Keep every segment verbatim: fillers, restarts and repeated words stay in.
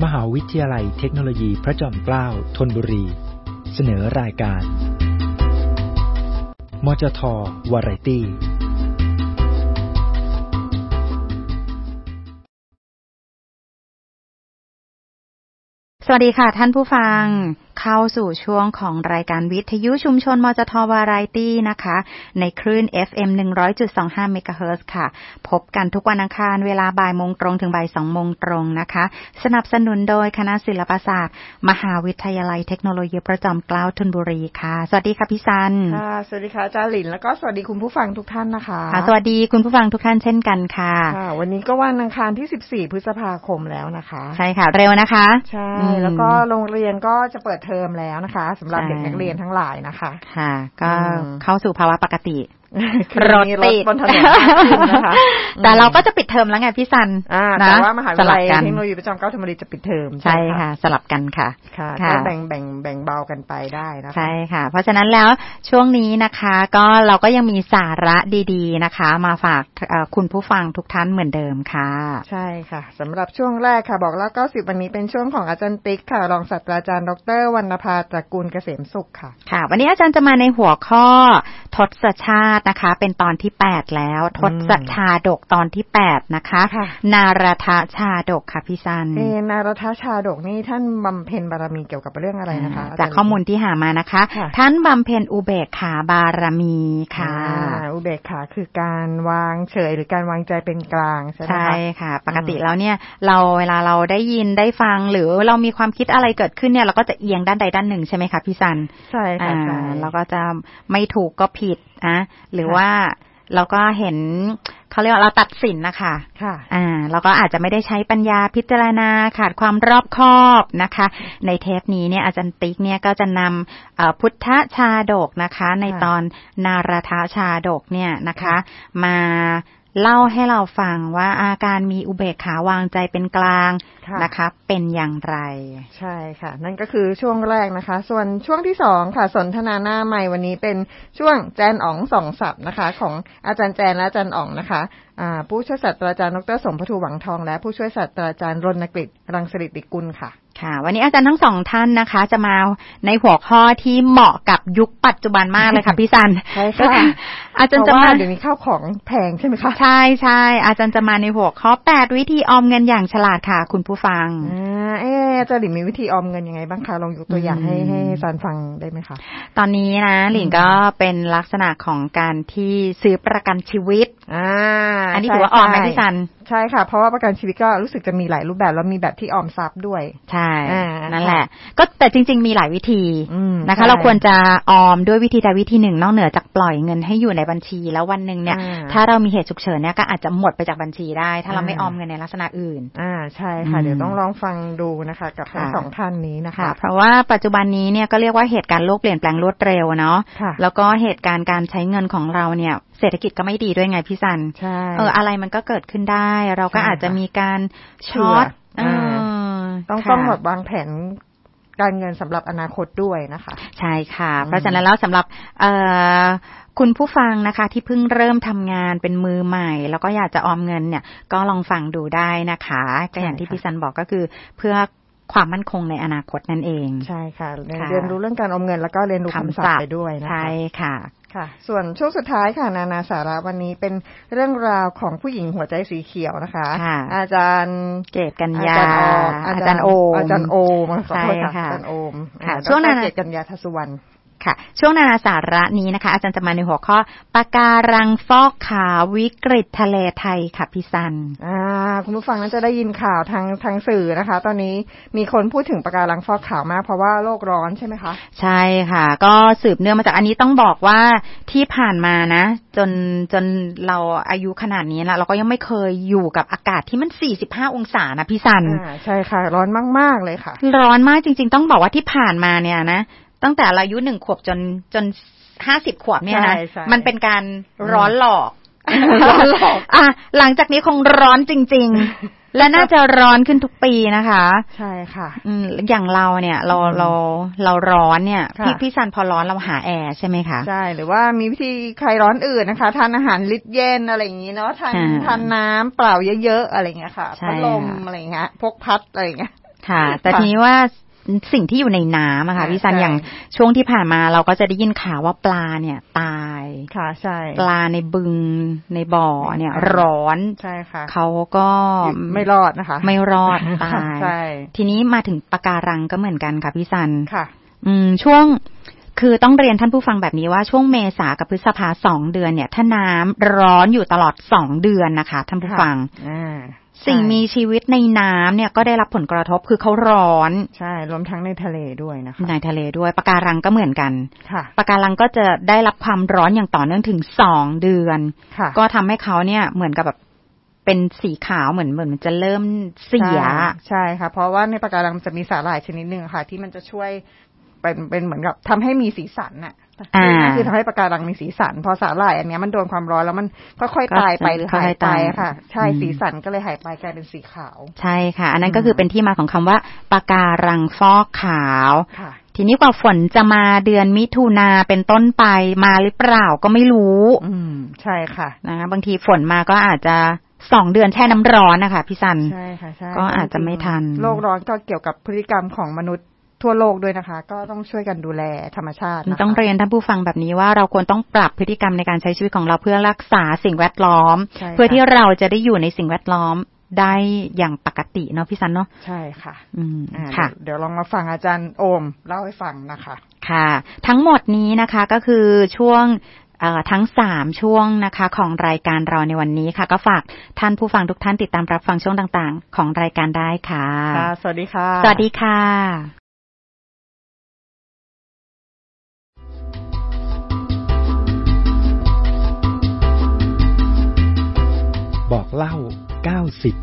มหาวิทยาลัยเทคโนโลยีพระจอมเกล้าธนบุรีเสนอรายการมจท.วาไรตี้สวัสดีค่ะท่านผู้ฟังเข้าสู่ช่วงของรายการวิทยุชุมชนมจท.วาไรตี้นะคะในคลื่น เอฟ เอ็ม หนึ่งร้อยจุดสองห้า เมกะเฮิรตซ์ค่ะพบกันทุกวันอังคารเวลาบ่ายโมงตรงถึงบ่ายสองโมงตรงนะคะสนับสนุนโดยคณะศิลปศาสตร์มหาวิทยาลัยเทคโนโลยีพระจอมเกล้าธนบุรีค่ะสวัสดีค่ะพี่ซันค่ะสวัสดีค่ะอาจารย์หลินแล้วก็สวัสดีคุณผู้ฟังทุกท่านนะคะค่ะสวัสดีคุณผู้ฟังทุกท่านเช่นกันค่ะค่ะวันนี้ก็วันอังคารที่สิบสี่พฤษภาคมแล้วนะคะใช่ค่ะเร็วนะคะใช่แล้วก็โรงเรียนก็จะเปิดเทอมแล้วนะคะสำหรับเด็กนักเรียนทั้งหลายนะคะค่ะก็เข้าสู่ภาวะปกติรถติดบนถนนนะคะแต่เราก็จะปิดเทอมแล้วไงพี่ซันแต่ว่ามหาวิทยาลัยเทคโนโลยีพระจอมเกล้าธนบุรีจะปิดเทอมใช่ค่ะสลับกันค่ะค่ะก็แบ่งแบ่งแบ่งเบากันไปได้นะคะใช่ค่ะเพราะฉะนั้นแล้วช่วงนี้นะคะก็เราก็ยังมีสาระดีๆนะคะมาฝากคุณผู้ฟังทุกท่านเหมือนเดิมค่ะใช่ค่ะสำหรับช่วงแรกค่ะบอกแล้วเก้าสิบวันนี้เป็นช่วงของอาจารย์ติ๊กค่ะรองศาสตราจารย์ดร.วรรณภาตระกูลเกษมสุขค่ะค่ะวันนี้อาจารย์จะมาในหัวข้อทศชาตินะคะเป็นตอนที่แปดแล้วทศชาดกตอนที่แปดนะคะนารทชาดกค่ะพี่ซันเออนารทชาดกนี่ท่านบำเพ็ญบารมีเกี่ยวกับเรื่องอะไรนะคะจากข้อมูลที่หามานะคะท่านบำเพ็ญอุเบกขาบารมีค่ะอุเบกขาคือการวางเฉยหรือการวางใจเป็นกลางใช่ไหมคะใช่ค่ะปกติแล้วเนี่ยเราเวลาเราได้ยินได้ฟังหรือเรามีความคิดอะไรเกิดขึ้นเนี่ยเราก็จะเอียงด้านใดด้านหนึ่งใช่ไหมคะพี่ซันใช่ค่ะเราก็จะไม่ถูกก็ผิดนะหรือว่าเราก็เห็นเขาเรียกว่าเราตัดสินนะคะค่ะอ่าเราก็อาจจะไม่ได้ใช้ปัญญาพิจารณาขาดความรอบคอบนะคะในเทปนี้เนี่ยอาจารย์ติ๊กเนี่ยก็จะนำพุทธชาดกนะคะในตอนนารทชาดกเนี่ยนะคะมาเล่าให้เราฟังว่าอาการมีอุเบกขาวางใจเป็นกลางนะคะเป็นอย่างไรใช่ค่ะนั่นก็คือช่วงแรกนะคะส่วนช่วงที่สองค่ะสนทนาหน้าใหม่วันนี้เป็นช่วงแจนอ๋องส่องศัพท์นะคะของอาจารย์แจนและอาจารย์อ๋องนะคะผู้ช่วยศาสตราจารย์ดร.สมภทูหวังทองและผู้ช่วยศาสตราจารย์รณกฤษรังสฤษฎิกุลค่ะค่ะวันนี้อาจารย์ทั้งสองท่านนะคะจะมาในหัวข้อที่เหมาะกับยุคปัจจุบันมากเลยค่ะพี่ซันใช่ค่ะอาจารย์จะมาเดี๋ยวนี้ข้าวของแพงใช่ไหมคะใช่ใช่อาจารย์จะมาในหัวข้อแปดวิธีออมเงินอย่างฉลาดค่ะคุณผู้ฟังอ่าเอออาจารย์หลินมีวิธีออมเงินยังไงบ้างคะลองยกตัวอย่างให้ให้ซันฟังได้ไหมคะตอนนี้นะหลินก็เป็นลักษณะของการที่ซื้อประกันชีวิตอ่าอันนี้ถือว่าออมไหมพี่ซันใช่ค่ะเพราะว่าประกันชีวิตก็รู้สึกจะมีหลายรูปแบบแล้วมีแบบที่ออมทรัพย์ด้วยใช่นั่นแหละก็แต่จริงๆมีหลายวิธีนะคะเราควรจะออมด้วยวิธีใดวิธีหนึ่งนอกเหนือจากปล่อยเงินให้อยู่ในบัญชีแล้ววันนึงเนี่ยถ้าเรามีเหตุฉุกเฉินเนี่ยก็อาจจะหมดไปจากบัญชีได้ถ้าเราไม่ออมเงินในลักษณะอื่นอ่าใช่ค่ะเดี๋ยวต้องลองฟังดูนะคะกับทั้งสองท่านนี้นะคะเพราะว่าปัจจุบันนี้เนี่ยก็เรียกว่าเหตุการณ์โลกเปลี่ยนแปลงรวดเร็วเนาะแล้วก็เหตุการณ์การใช้เงินของเราเนี่ยเศรษฐกิจก็ไม่ดีด้วยไงพี่ซันเอออะไรมันก็เกิดขึ้นได้เราก็อาจจะมีการช็อตต้องต้องแบบวางแผนการเงินสำหรับอนาคตด้วยนะคะใช่ค่ะเพราะฉะนั้นแล้วสำหรับคุณผู้ฟังนะคะที่เพิ่งเริ่มทำงานเป็นมือใหม่แล้วก็อยากจะออมเงินเนี่ยก็ลองฟังดูได้นะคะก็อย่างที่พี่ซันบอกก็คือเพื่อความมั่นคงในอนาคตนั่นเองใช่ค่ะเรียนรู้เรื่องการออมเงินแล้วก็เรียนรู้คำศัพท์ไปด้วยนะคะใช่ค่ะค่ะส่วนช่วงสุดท้ายค่ะนานาสาระวันนี้เป็นเรื่องราวของผู้หญิงหัวใจสีเขียวนะคะอาจารย์เกตกัญญาอาจารย์โอมอาจารย์โอมขอโทษค่ะอาจารย์โอมค่ะช่วงนานาเกตกัญญาทัศวรรณค่ะช่วงนานาสาระนี้นะคะอาจารย์จะมาในหัวข้อปะการังฟอกขาววิกฤตทะเลไทยค่ะพี่ซันอ่าคุณผู้ฟังน่าจะได้ยินข่าวทางทางสื่อนะคะตอนนี้มีคนพูดถึงปะการังฟอกขาวมากเพราะว่าโลกร้อนใช่ไหมคะใช่ค่ะก็สืบเนื่องมาจากอันนี้ต้องบอกว่าที่ผ่านมานะจนจนเราอายุขนาดนี้แล้วเราก็ยังไม่เคยอยู่กับอากาศที่มันสี่สิบห้าองศานะพี่ซันอ่าใช่ค่ะร้อนมากๆเลยค่ะร้อนมากจริงๆต้องบอกว่าที่ผ่านมาเนี่ยนะตั้งแต่อายุหนึ่งขวบจนจนห้าสิบขวบเนี่ยนะมันเป็นการร้อนหลอกร้อนหลอกอ่ะหลังจากนี้คงร้อนจริงๆและน่าจะร้อนขึ้นทุกปีนะคะใช่ค่ะอืมอย่างเราเนี่ยเราเราเราร้อนเนี่ยพี่พี่ซันพอร้อนเราหาแอร์ใช่ไหมคะใช่หรือว่ามีวิธีคลายร้อนอื่นนะคะทานอาหารลิตรเย็นอะไรอย่างนี้เนาะทานทานน้ำเปล่าเยอะๆอะไรอย่างเงี้ยค่ะพัดลมอะไรอย่างเงี้ยพกพัดอะไรอย่างเงี้ยค่ะแต่ทีนี้ว่าสิ่งที่อยู่ในน้ำอะค่ะพี่ซันอย่างช่วงที่ผ่านมาเราก็จะได้ยินข่าวว่าปลาเนี่ยตายค่ะใช่ปลาในบึงในบ่อเนี่ยร้อนใช่ค่ะเขาก็ไม่รอดนะคะไม่รอดตายใช่ทีนี้มาถึงปะการังก็เหมือนกันค่ะพี่ซันค่ะอืมช่วงคือต้องเรียนท่านผู้ฟังแบบนี้ว่าช่วงเมษากับพฤษภาสองเดือนเนี่ยถ้าน้ำร้อนอยู่ตลอดสองเดือนนะคะท่านผู้ฟังสิ่งมีชีวิตในน้ำเนี่ยก็ได้รับผลกระทบคือเขาร้อนใช่รวมทั้งในทะเลด้วยนะคะในทะเลด้วยปะการังก็เหมือนกันค่ะปะการังก็จะได้รับความร้อนอย่างต่อเนื่องถึงสองเดือนก็ทำให้เขาเนี่ยเหมือนกับแบบเป็นสีขาวเหมือนเหมือนมันจะเริ่มเสียใช่ค่ะเพราะว่าในปะการังมันจะมีสาหร่ายชนิดนึงค่ะที่มันจะช่วยเป็นเป็นเหมือนกับทำให้มีสีสันน่ะคือทำให้ปะการังมีสีสันพอสาหร่ายอันนี้มันโดนความร้อนแล้วมันค่อยๆตายไปหรือหายไปค่ะใช่สีสันก็เลยหายไปกลายเป็นสีขาวใช่ค่ะอันนั้นก็คือเป็นที่มาของคำว่าปะการังฟอกขาวทีนี้กว่าฝนจะมาเดือนมิถุนาเป็นต้นไปมาหรือเปล่าก็ไม่รู้อืมใช่ค่ะนะบางทีฝนมาก็อาจจะสองเดือนแช่น้ำร้อนนะคะพี่ซันใช่ค่ะใช่ก็อาจจะไม่ทันโลกร้อนก็เกี่ยวกับพฤติกรรมของมนุษย์ทั่วโลกด้วยนะคะก็ต้องช่วยกันดูแลธรรมชาติต้องเรียนท่านผู้ฟังแบบนี้ว่าเราควรต้องปรับพฤติกรรมในการใช้ชีวิตของเราเพื่อรักษาสิ่งแวดล้อมเพื่อที่เราจะได้อยู่ในสิ่งแวดล้อมได้อย่างปกติเนาะพี่ซันเนาะใช่ค่ะอืมค่ะเดี๋ยวลองมาฟังอาจารย์โอมเล่าให้ฟังนะคะค่ะทั้งหมดนี้นะคะก็คือช่วงทั้งสามช่วงนะคะของรายการเราในวันนี้ค่ะก็ฝากท่านผู้ฟังทุกท่านติดตามรับฟังช่วงต่างๆของรายการได้ค่ะค่ะสวัสดีค่ะสวัสดีค่ะบอกเล่าเก้าสิบ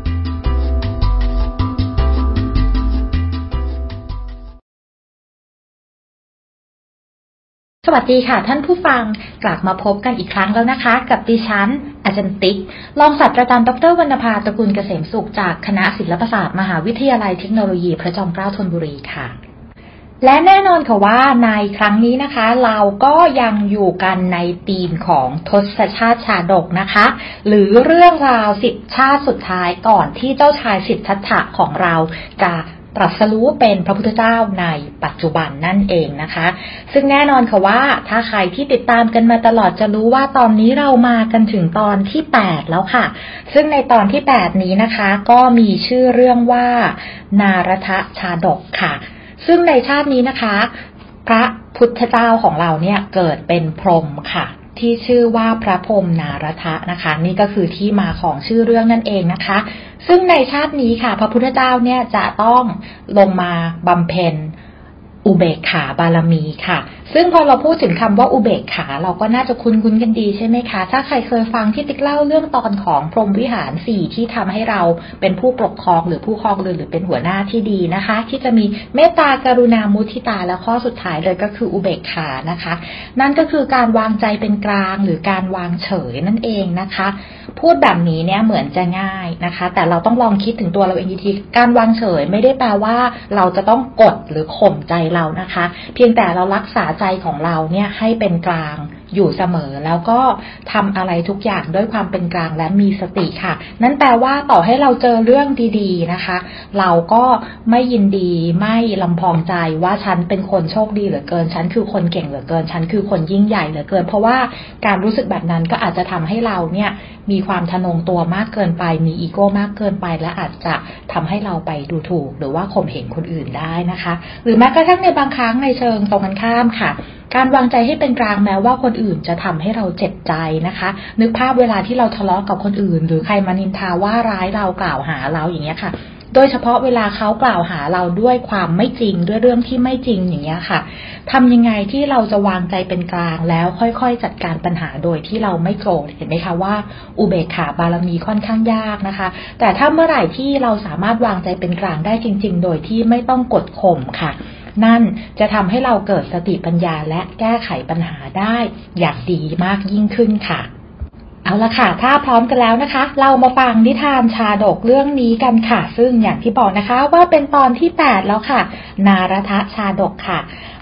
สวัสดีค่ะท่านผู้ฟังกลับมาพบกันอีกครั้งแล้วนะคะกับดิฉันอาจารย์ติ๊กรองศาสตราจารย์ดร.วรรณภาตระกูลเกษมสุขจากคณะศิลปศาสตร์มหาวิทยาลัยเทคโนโลยีพระจอมเกล้าธนบุรีค่ะและแน่นอนค่ะว่าในครั้งนี้นะคะเราก็ยังอยู่กันในธีมของทศชาติชาดกนะคะหรือเรื่องราวสิบชาติสุดท้ายก่อนที่เจ้าชายสิทธัตถะของเราจะตรัสรู้เป็นพระพุทธเจ้าในปัจจุบันนั่นเองนะคะซึ่งแน่นอนค่ะว่าถ้าใครที่ติดตามกันมาตลอดจะรู้ว่าตอนนี้เรามากันถึงตอนที่แปดแล้วค่ะซึ่งในตอนที่แปดนี้นะคะก็มีชื่อเรื่องว่านารถชาดกค่ะซึ่งในชาตินี้นะคะพระพุทธเจ้าของเราเนี่ยเกิดเป็นพรหมค่ะที่ชื่อว่าพระพรหมนารถนะคะนี่ก็คือที่มาของชื่อเรื่องนั่นเองนะคะซึ่งในชาตินี้ค่ะพระพุทธเจ้าเนี่ยจะต้องลงมาบำเพ็ญอุเบกขาบารมีค่ะซึ่งพอเราพูดถึงคำว่าอุเบกขาเราก็น่าจะคุ้นๆกันดีใช่ไหมคะถ้าใครเคยฟังที่ติ๊กเล่าเรื่องตอนของพรหมวิหารสี่ที่ทำให้เราเป็นผู้ปกครองหรือผู้ครองเรือนหรือเป็นหัวหน้าที่ดีนะคะที่จะมีเมตตากรุณามุทิตาและข้อสุดท้ายเลยก็คืออุเบกขานะคะนั่นก็คือการวางใจเป็นกลางหรือการวางเฉยนั่นเองนะคะพูดแบบนี้เนี่ยเหมือนจะง่ายนะคะแต่เราต้องลองคิดถึงตัวเราเองดีๆการวางเฉยไม่ได้แปลว่าเราจะต้องกดหรือข่มใจเรานะคะเพียงแต่เรารักษาใจของเราเนี่ยให้เป็นกลางอยู่เสมอแล้วก็ทำอะไรทุกอย่างด้วยความเป็นกลางและมีสติค่ะนั่นแปลว่าต่อให้เราเจอเรื่องดีๆนะคะเราก็ไม่ยินดีไม่ลำพองใจว่าฉันเป็นคนโชคดีเหลือเกินฉันคือคนเก่งเหลือเกินฉันคือคนยิ่งใหญ่เหลือเกินเพราะว่าการรู้สึกแบบนั้นก็อาจจะทำให้เราเนี่ยมีความทะนงตัวมากเกินไปมีอีโก้มากเกินไปและอาจจะทำให้เราไปดูถูกหรือว่าข่มเหงคนอื่นได้นะคะหรือแม้กระทั่งในบางครั้งในเชิงตรงกันข้ามค่ะการวางใจให้เป็นกลางแม้ว่าคนอื่นจะทำให้เราเจ็บใจนะคะนึกภาพเวลาที่เราทะเลาะกับคนอื่นหรือใครมานินทาว่าร้ายเรากล่าวหาเราอย่างเงี้ยค่ะโดยเฉพาะเวลาเขากล่าวหาเราด้วยความไม่จริงด้วยเรื่องที่ไม่จริงอย่างเงี้ยค่ะทำยังไงที่เราจะวางใจเป็นกลางแล้วค่อยๆจัดการปัญหาโดยที่เราไม่โกรธเห็นไหมคะว่าอุเบกขาบารมีค่อนข้างยากนะคะแต่ถ้าเมื่อไหร่ที่เราสามารถวางใจเป็นกลางได้จริงๆโดยที่ไม่ต้องกดข่มค่ะนั่นจะทำให้เราเกิดสติปัญญาและแก้ไขปัญหาได้อย่างดีมากยิ่งขึ้นค่ะเอาละค่ะถ้าพร้อมกันแล้วนะคะเรามาฟังนิทานชาดกเรื่องนี้กันค่ะซึ่งอย่างที่บอกนะคะว่าเป็นตอนที่แปดแล้วค่ะนารถชาดกค่ะ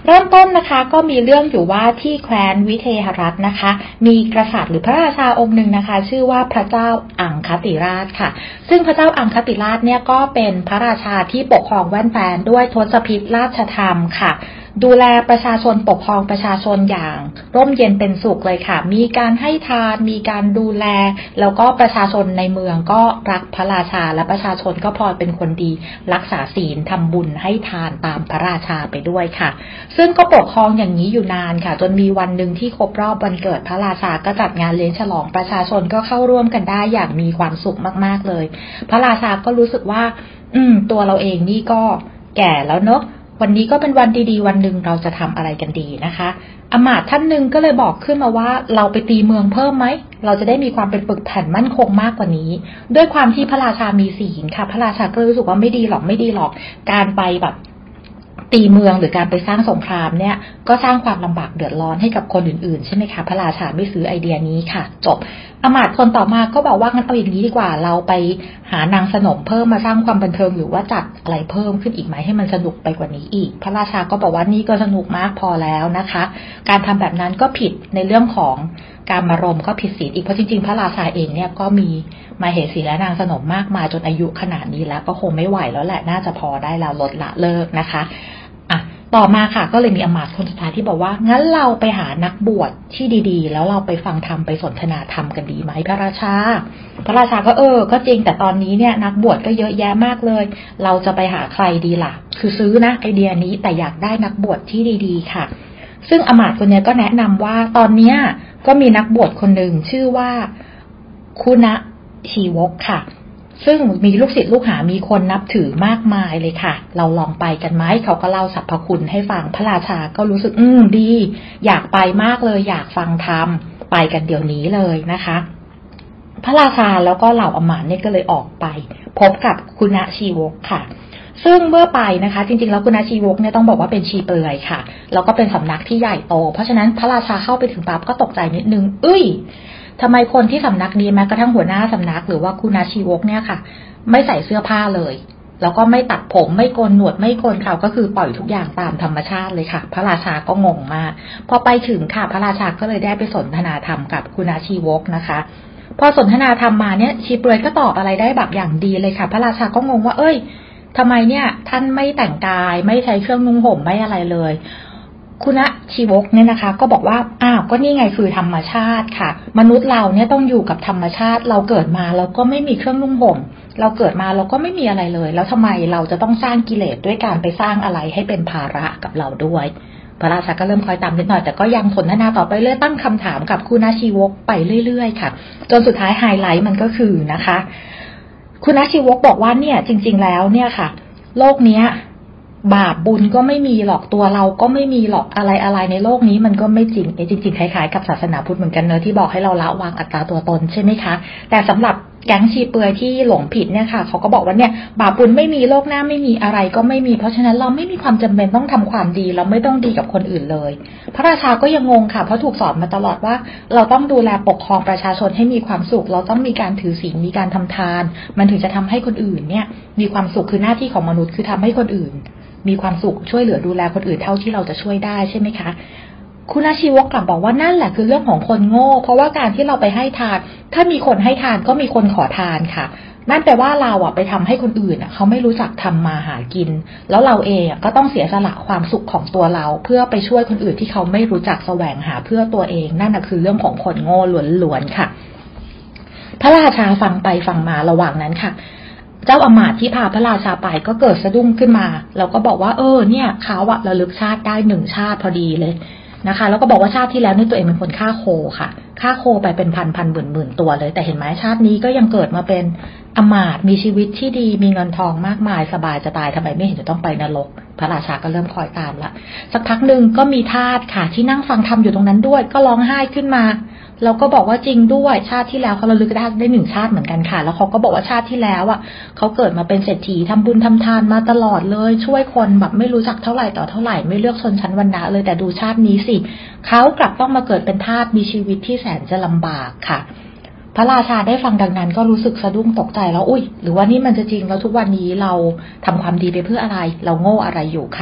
เริ่มต้นนะคะก็มีเรื่องอยู่ว่าที่แคว้นวิเทหรัฐนะคะมีกษัตริย์หรือพระราชาองค์หนึ่งนะคะชื่อว่าพระเจ้าอังคติราชค่ะซึ่งพระเจ้าอังคติราชเนี่ยก็เป็นพระราชาที่ปกครองแว่นแคว้นด้วยทศพิธราชธรรมค่ะดูแลประชาชนปกครองประชาชนอย่างร่มเย็นเป็นสุขเลยค่ะมีการให้ทานมีการดูแลแล้วก็ประชาชนในเมืองก็รักพระราชาและประชาชนก็พลอยเป็นคนดีรักษาศีลทำบุญให้ทานตามพระราชาไปด้วยค่ะซึ่งก็ปกครองอย่างนี้อยู่นานค่ะจนมีวันหนึ่งที่ครบรอบวันเกิดพระราชาก็จัดงานเลี้ยงฉลองประชาชนก็เข้าร่วมกันได้อย่างมีความสุขมากๆเลยพระราชาก็รู้สึกว่าอืมตัวเราเองนี่ก็แก่แล้วเนอะวันนี้ก็เป็นวันดีๆวันหนึ่งเราจะทำอะไรกันดีนะคะอมาตย์ท่านหนึ่งก็เลยบอกขึ้นมาว่าเราไปตีเมืองเพิ่มไหมเราจะได้มีความเป็นปึกแผ่นมั่นคงมากกว่านี้ด้วยความที่พระราชามีศีลค่ะพระราชาก็รู้สึกว่าไม่ดีหรอกไม่ดีหรอกการไปแบบตีเมืองหรือการไปสร้างสงครามเนี่ยก็สร้างความลำบากเดือดร้อนให้กับคนอื่นๆใช่ไหมคะพระราชาไม่ซื้อไอเดียนี้ค่ะจบอมาตย์คนต่อมาก็บอกว่างั้นเอาอย่างนี้ดีกว่าเราไปหานางสนมเพิ่มมาสร้างความบันเทิงหรือว่าจัดอะไรเพิ่มขึ้นอีกไหมให้มันสนุกไปกว่านี้อีกพระราชาก็บอกว่านี่ก็สนุกมากพอแล้วนะคะการทำแบบนั้นก็ผิดในเรื่องของการมารมก็ผิดศีลอีกเพราะจริงๆพระราชาเองเนี่ยก็มีมาเหสีและนางสนมมากมายจนอายุขนาดนี้แล้วก็คงไม่ไหวแล้วแหละน่าจะพอได้แล้วลดละเลิกนะคะอ่ะต่อมาค่ะก็เลยมีอมาตย์คนสุดท้ายที่บอกว่างั้นเราไปหานักบวชที่ดีๆแล้วเราไปฟังธรรมไปสนทนาธรรมกันดีไหมพระราชาพระราชาก็เออก็จริงแต่ตอนนี้เนี่ยนักบวชก็เยอะแยะมากเลยเราจะไปหาใครดีล่ะคือซื้อนะไอเดียนี้แต่อยากได้นักบวชที่ดีๆค่ะซึ่งอมาตย์คนนี้ก็แนะนำว่าตอนเนี้ยก็มีนักบวชคนหนึ่งชื่อว่าคุณชีวกค่ะซึ่งมีลูกศิษย์ลูกหามีคนนับถือมากมายเลยค่ะเราลองไปกันไหมเขาก็เล่าสรรพคุณให้ฟังพระราชาก็รู้สึกอืมดีอยากไปมากเลยอยากฟังธรรมไปกันเดี๋ยวนี้เลยนะคะพระราชาแล้วก็เหล่าอมาตย์เนี่ยก็เลยออกไปพบกับคุณชีวกค่ะซึ่งเมื่อไปนะคะจริงๆแล้วคุณชีวกเนี่ยต้องบอกว่าเป็นชีเปลือยค่ะแล้วก็เป็นสำนักที่ใหญ่โตเพราะฉะนั้นพระราชาเข้าไปถึงปั๊บก็ตกใจนิดนึงเอ้ยทำไมคนที่สำนักนี้แม้กระทั่งหัวหน้าสำนักหรือว่าคุณชีวกเนี่ยค่ะไม่ใส่เสื้อผ้าเลยแล้วก็ไม่ตัดผมไม่โกนหนวดไม่โกนเขาก็คือปล่อยทุกอย่างตามธรรมชาติเลยค่ะพระราชาก็งงมากพอไปถึงค่ะพระราชาก็เลยได้ไปสนทนาธรรมกับคุณชีวกนะคะพอสนทนาธรรมมาเนี่ยชีเปลือยก็ตอบอะไรได้แบบอย่างดีเลยค่ะพระราชาก็งงว่าเอ้ยทำไมเนี่ยท่านไม่แต่งกายไม่ใช้เครื่องนุ่งห่มไม่อะไรเลยคุณชีวกเนี่ยนะคะก็บอกว่าอ้าวก็นี่ไงคือธรรมชาติค่ะมนุษย์เราเนี่ยต้องอยู่กับธรรมชาติเราเกิดมาเราก็ไม่มีเครื่องนุ่งห่มเราเกิดมาเราก็ไม่มีอะไรเลยแล้วทำไมเราจะต้องสร้างกิเลสด้วยการไปสร้างอะไรให้เป็นภาระกับเราด้วยพระราชาก็เริ่มคอยตามนิดหน่อยแต่ก็ยังสนทนาต่อไปเรื่อยตั้งคำถามกับคุณชีวกไปเรื่อยๆค่ะจนสุดท้ายไฮไลท์มันก็คือนะคะคุณชีวกบอกว่าเนี่ยจริงๆแล้วเนี่ยค่ะโลกเนี้ยบาปบุญก็ไม่มีหรอกตัวเราก็ไม่มีหรอกอะไรอะไรในโลกนี้มันก็ไม่จริงเอ๊ะจริงๆคล้ายๆกับศาสนาพุทธเหมือนกันเนอะที่บอกให้เราละวางอัตตาตัวตนใช่ไหมคะแต่สำหรับแก๊งชีเปลือยที่หลงผิดเนี่ยค่ะเขาก็บอกว่าเนี่ยบาปบุญไม่มีโลกหน้าไม่มีอะไรก็ไม่มีเพราะฉะนั้นเราไม่มีความจำเป็นต้องทำความดีเราไม่ต้องดีกับคนอื่นเลยพระราชาก็ยังงงค่ะเพราะถูกสอนมาตลอดว่าเราต้องดูแลปกครองประชาชนให้มีความสุขเราต้องมีการถือศีลมีการทำทานมันถึงจะทำให้คนอื่นเนี่ยมีความสุขคือหน้าที่ของมนุษย์คือทำให้คนอื่นมีความสุขช่วยเหลือดูแลคนอื่นเท่าที่เราจะช่วยได้ใช่ไหมคะคุณชีวกกลับบอกว่านั่นแหละคือเรื่องของคนโง่เพราะว่าการที่เราไปให้ทานถ้ามีคนให้ทานก็มีคนขอทานค่ะนั่นแปลว่าเราอ่ะไปทำให้คนอื่นอ่ะเขาไม่รู้จักทำมาหากินแล้วเราเองก็ต้องเสียสละความสุขของตัวเราเพื่อไปช่วยคนอื่นที่เขาไม่รู้จักแสวงหาเพื่อตัวเองนั่นน่ะคือเรื่องของคนโง่ล้วนๆค่ะพระราชาฟังไปฟังมาระหว่างนั้นค่ะเจ้าอมาตย์ที่พาพระราชาไปก็เกิดสะดุ้งขึ้นมาแล้วก็บอกว่าเออเนี่ยเขาอะระลึกชาติได้หนึ่งชาติพอดีเลยนะคะแล้วก็บอกว่าชาติที่แล้วนี่ตัวเองเป็นคนฆ่าโคค่ะฆ่าโคไปเป็นพันพันหมื่นหมื่นตัวเลยแต่เห็นไหมชาตินี้ก็ยังเกิดมาเป็นอมาตย์มีชีวิตที่ดีมีเงินทองมากมายสบายจะตายทำไมไม่เห็นจะต้องไปนรกพระราชาก็เริ่มคอยตามละสักพักหนึ่งก็มีทาสค่ะที่นั่งฟังธรรมอยู่ตรงนั้นด้วยก็ร้องไห้ขึ้นมาเราก็บอกว่าจริงด้วยชาติที่แล้วเขาระลึกได้ได้หนึ่งชาติเหมือนกันค่ะแล้วเขาก็บอกว่าชาติที่แล้วอ่ะเขาเกิดมาเป็นเศรษฐีทำบุญทำทานมาตลอดเลยช่วยคนแบบไม่รู้จักเท่าไหร่ต่อเท่าไหร่ไม่เลือกชนชั้นวรรณะเลยแต่ดูชาตินี้สิเขากลับต้องมาเกิดเป็นทาสมีชีวิตที่แสนจะลำบากค่ะพระราชาได้ฟังดังนั้นก็รู้สึกสะดุ้งตกใจแล้วอุ้ยหรือว่านี่มันจะจริงแล้วทุกวันนี้เราทำความดีไปเพื่ออะไรเราโง่อะไรอยู่ค่ะ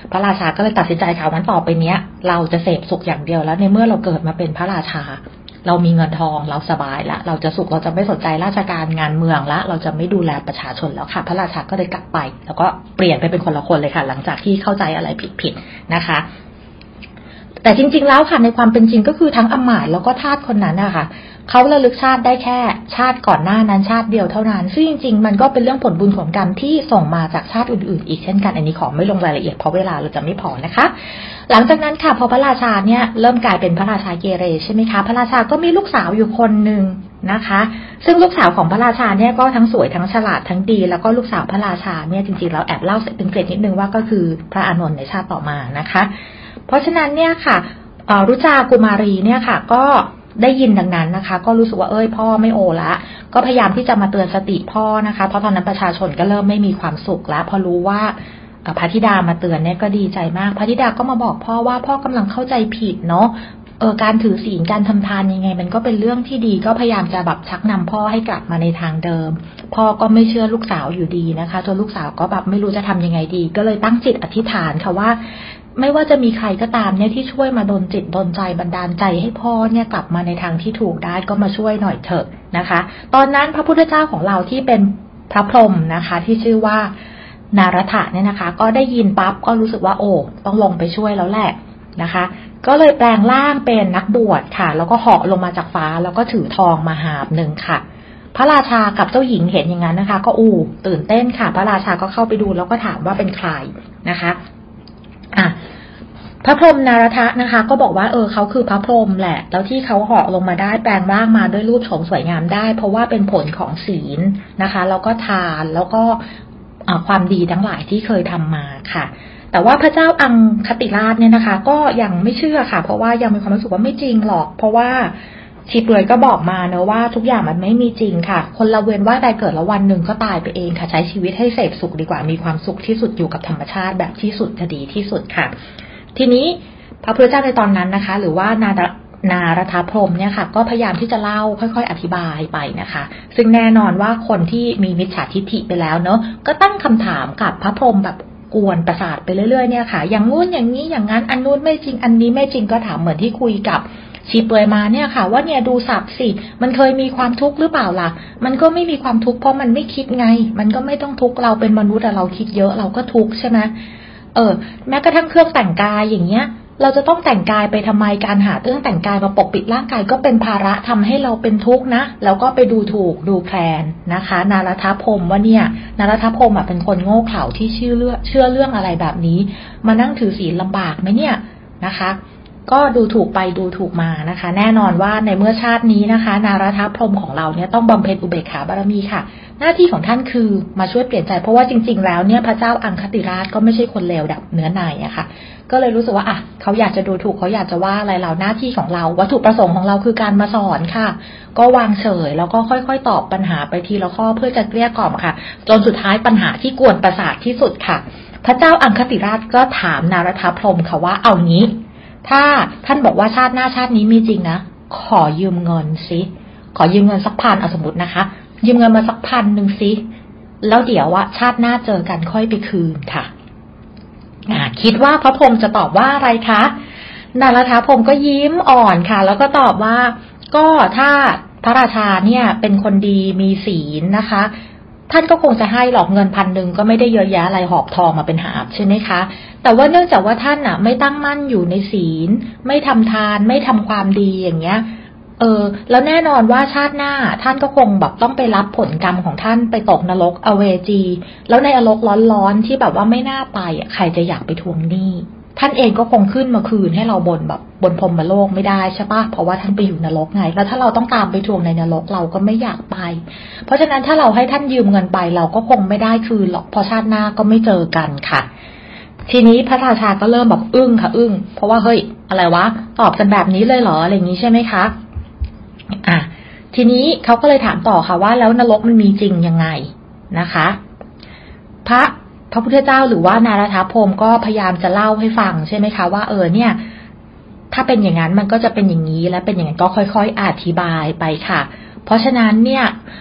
พระราชาก็เลยตัดสินใจค่ะวันต่อไปเนี้ยเราจะเสพสุขอย่างเดียวแล้วในเมื่อเราเกิดมาเป็นพระราชาเรามีเงินทองเราสบายละเราจะสุขเราจะไม่สนใจราชการงานเมืองละเราจะไม่ดูแลประชาชนแล้วค่ะพระราชาก็เลยกลับไปแล้วก็เปลี่ยนไปเป็นคนละคนเลยค่ะหลังจากที่เข้าใจอะไรผิดๆนะคะแต่จริงๆแล้วค่ะในความเป็นจริงก็คือทั้งอมาตย์แล้วก็ทาสคนนั้นนะคะเขาระลึกชาติได้แค่ชาติก่อนหน้านั้นชาติเดียวเท่านั้นซึ่งจริงๆมันก็เป็นเรื่องผลบุญของกรรมที่ส่งมาจากชาติอื่นๆอีกเช่นกันอันนี้ขอไม่ลงรายละเอียดเพราะเวลาเราจะไม่พอนะคะหลังจากนั้นค่ะพอพระราชาเนี่ยเริ่มกลายเป็นพระราชาเกเรใช่ไหมคะพระราชาก็มีลูกสาวอยู่คนหนึ่งนะคะซึ่งลูกสาวของพระราชาเนี่ยก็ทั้งสวยทั้งฉลาดทั้งดีแล้วก็ลูกสาวพระราชาเนี่ยจริงๆแล้วแอบเล่าเป็นเกร็ดนิดนึงว่าก็คือพระอานนท์ในชาติต่อมานะคะเพราะฉะนั้นเนี่ยค่ะรุจากุมารีเนี่ยค่ะก็ได้ยินดังนั้นนะคะก็รู้สึกว่าเอ้ยพ่อไม่โอละก็พยายามที่จะมาเตือนสติพ่อนะคะเพราะตอนนั้นประชาชนก็เริ่มไม่มีความสุขแล้วพอรู้ว่าพระธิดามาเตือนเนี่ยก็ดีใจมากพระธิดาก็มาบอกพ่อว่าพ่อกำลังเข้าใจผิดเนาะเออการถือศีลการทำทานยังไงมันก็เป็นเรื่องที่ดีก็พยายามจะแบบชักนำพ่อให้กลับมาในทางเดิมพ่อก็ไม่เชื่อลูกสาวอยู่ดีนะคะจนลูกสาวก็แบบไม่รู้จะทำยังไงดีก็เลยตั้งจิตอธิษฐานค่ะว่าไม่ว่าจะมีใครก็ตามเนี่ยที่ช่วยมาดลจิตดลใจบันดาลใจให้พ่อเนี่ยกลับมาในทางที่ถูกได้ก็มาช่วยหน่อยเถอะนะคะตอนนั้นพระพุทธเจ้าของเราที่เป็นพระพรหมนะคะที่ชื่อว่านารถะเนี่ยนะคะก็ได้ยินปั๊บก็รู้สึกว่าโอ้ต้องลงไปช่วยแล้วแหละนะคะก็เลยแปลงร่างเป็นนักบวชค่ะแล้วก็เหาะลงมาจากฟ้าแล้วก็ถือทองมาหาบหนึ่งค่ะพระราชากับเจ้าหญิงเห็นอย่างนั้นนะคะก็อู้ตื่นเต้นค่ะพระราชาก็เข้าไปดูแล้วก็ถามว่าเป็นใครนะคะอ่ะพระพรหมนารถะนะคะก็บอกว่าเออเขาคือพระพรหมแหละแล้วที่เขาเหาะลงมาได้แปลงร่างมาด้วยรูปโฉมสวยงามได้เพราะว่าเป็นผลของศีลนะคะแล้วก็ทานแล้วก็ความดีทั้งหลายที่เคยทำมาค่ะแต่ว่าพระเจ้าอังคติราชเนี่ยนะคะก็ยังไม่เชื่อค่ะเพราะว่ายังมีความรู้สึกว่าไม่จริงหรอกเพราะว่าชีเปลือยก็บอกมาเนอะว่าทุกอย่างมันไม่มีจริงค่ะคนเราเวียนว่ายตายเกิดแล้ววันหนึ่งก็ตายไปเองค่ะใช้ชีวิตให้เสพสุขดีกว่ามีความสุขที่สุดอยู่กับธรรมชาติแบบที่สุดจะดีที่สุดค่ะทีนี้พระพุทธเจ้าในตอนนั้นนะคะหรือว่านานารถพรหมเนี่ยค่ะก็พยายามที่จะเล่าค่อยๆอธิบายไปนะคะซึ่งแน่นอนว่าคนที่มีมิจฉาทิฏฐิไปแล้วเนอะก็ตั้งคำถามกับพระพรหมแบบกวนประสาทไปเรื่อยๆเนี่ยค่ะอย่างงู้นอย่างนี้อย่างนั้นอันนู้นไม่จริงอันนี้ไม่จริงก็ถามเหมือนที่คุยกับชีเปลือยมาเนี่ยค่ะว่าเนี่ยดูสัตว์สิมันเคยมีความทุกข์หรือเปล่าล่ะมันก็ไม่มีความทุกข์เพราะมันไม่คิดไงมันก็ไม่ต้องทุกข์เราเป็นมนุษย์แต่เราคิดเยอะเราก็ทุกข์ใช่ไหมเออแม้กระทั่งเครื่องแต่งกายอย่างเงี้ยเราจะต้องแต่งกายไปทำไมการหาเครื่องแต่งกายมาปกปิดร่างกายก็เป็นภาระทำให้เราเป็นทุกข์นะแล้วก็ไปดูถูกดูแคลนนะคะนารถพรหมว่าเนี่ยนารถพรหมอ่ะเป็นคนโง่เขลาที่เชื่อเรื่องเชื่อเรื่องอะไรแบบนี้มานั่งถือศีลลำบากไหมเนี่ยนะคะก็ดูถูกไปดูถูกมานะคะแน่นอนว่าในเมื่อชาตินี้นะคะนารถพรหมของเราเนี่ยต้องบำเพ็ญอุเบกขาบารมีค่ะหน้าที่ของท่านคือมาช่วยเปลี่ยนใจเพราะว่าจริงๆแล้วเนี่ยพระเจ้าอังคติราชก็ไม่ใช่คนเลวดับเนื้อในอะค่ะก็เลยรู้สึกว่าอ่ะเขาอยากจะดูถูกเขาอยากจะว่าอะไรเราหน้าที่ของเราวัตถุประสงค์ของเราคือการมาสอนค่ะก็วางเฉยแล้วก็ค่อยๆตอบปัญหาไปทีละข้อเพื่อจะเกลี้ยกล่อมค่ะจนสุดท้ายปัญหาที่กวนประสาทที่สุดค่ะพระเจ้าอังคติราชก็ถามนารถพรหมค่ะว่าเอางี้ถ้าท่านบอกว่าชาติหน้าชาตินี้มีจริงนะขอยืมเงินสิขอยืมเงินสักพันเอาสมมตินะคะยืมเงินมาสักพันหนึ่งสิแล้วเดี๋ยวว่าชาติหน้าเจอกันค่อยไปคืนค่ะอ่าคิดว่าพระพรหมจะตอบว่าอะไรคะนารถพรหมก็ยิ้มอ่อนค่ะแล้วก็ตอบว่าก็ถ้าพระราชาเนี่ยเป็นคนดีมีศีลนะคะท่านก็คงจะให้หลอกเงินพันหนึ่งก็ไม่ได้เยอะแยะอะไรหอบทองมาเป็นหาบใช่ไหมคะแต่ว่าเนื่องจากว่าท่านอ่ะไม่ตั้งมั่นอยู่ในศีลไม่ทำทานไม่ทำความดีอย่างเงี้ยเออแล้วแน่นอนว่าชาติหน้าท่านก็คงแบบต้องไปรับผลกรรมของท่านไปตกนรกอเวจีแล้วในนรกร้อนๆที่แบบว่าไม่น่าไปอ่ะใครจะอยากไปทวงหนี้ท่านเองก็คงขึ้นมาคืนให้เราบนแบบบนพรหมโลกไม่ได้ใช่ปะเพราะว่าท่านไปอยู่นรกไงแล้วถ้าเราต้องตามไปทวงในนรกเราก็ไม่อยากไปเพราะฉะนั้นถ้าเราให้ท่านยืมเงินไปเราก็คงไม่ได้คืนหรอกเพราะชาติหน้าก็ไม่เจอกันค่ะทีนี้พระราชาก็เริ่มแบบอึ้งค่ะอึ้งเพราะว่าเฮ้ยอะไรวะตอบกันแบบนี้เลยเหรออะไรอย่างนี้ใช่ไหมคะอ่ะทีนี้เขาก็เลยถามต่อค่ะว่าแล้วนรกมันมีจริงยังไงนะคะพระพระพุทธเจ้าหรือว่านารถพรหมก็พยายามจะเล่าให้ฟังใช่ไหมคะว่าเออเนี่ยถ้าเป็นอย่างนั้นมันก็จะเป็นอย่างนี้และเป็นอย่างนั้นก็ค่อยๆอธิบายไปค่ะเพราะฉะนั้นเนี่ย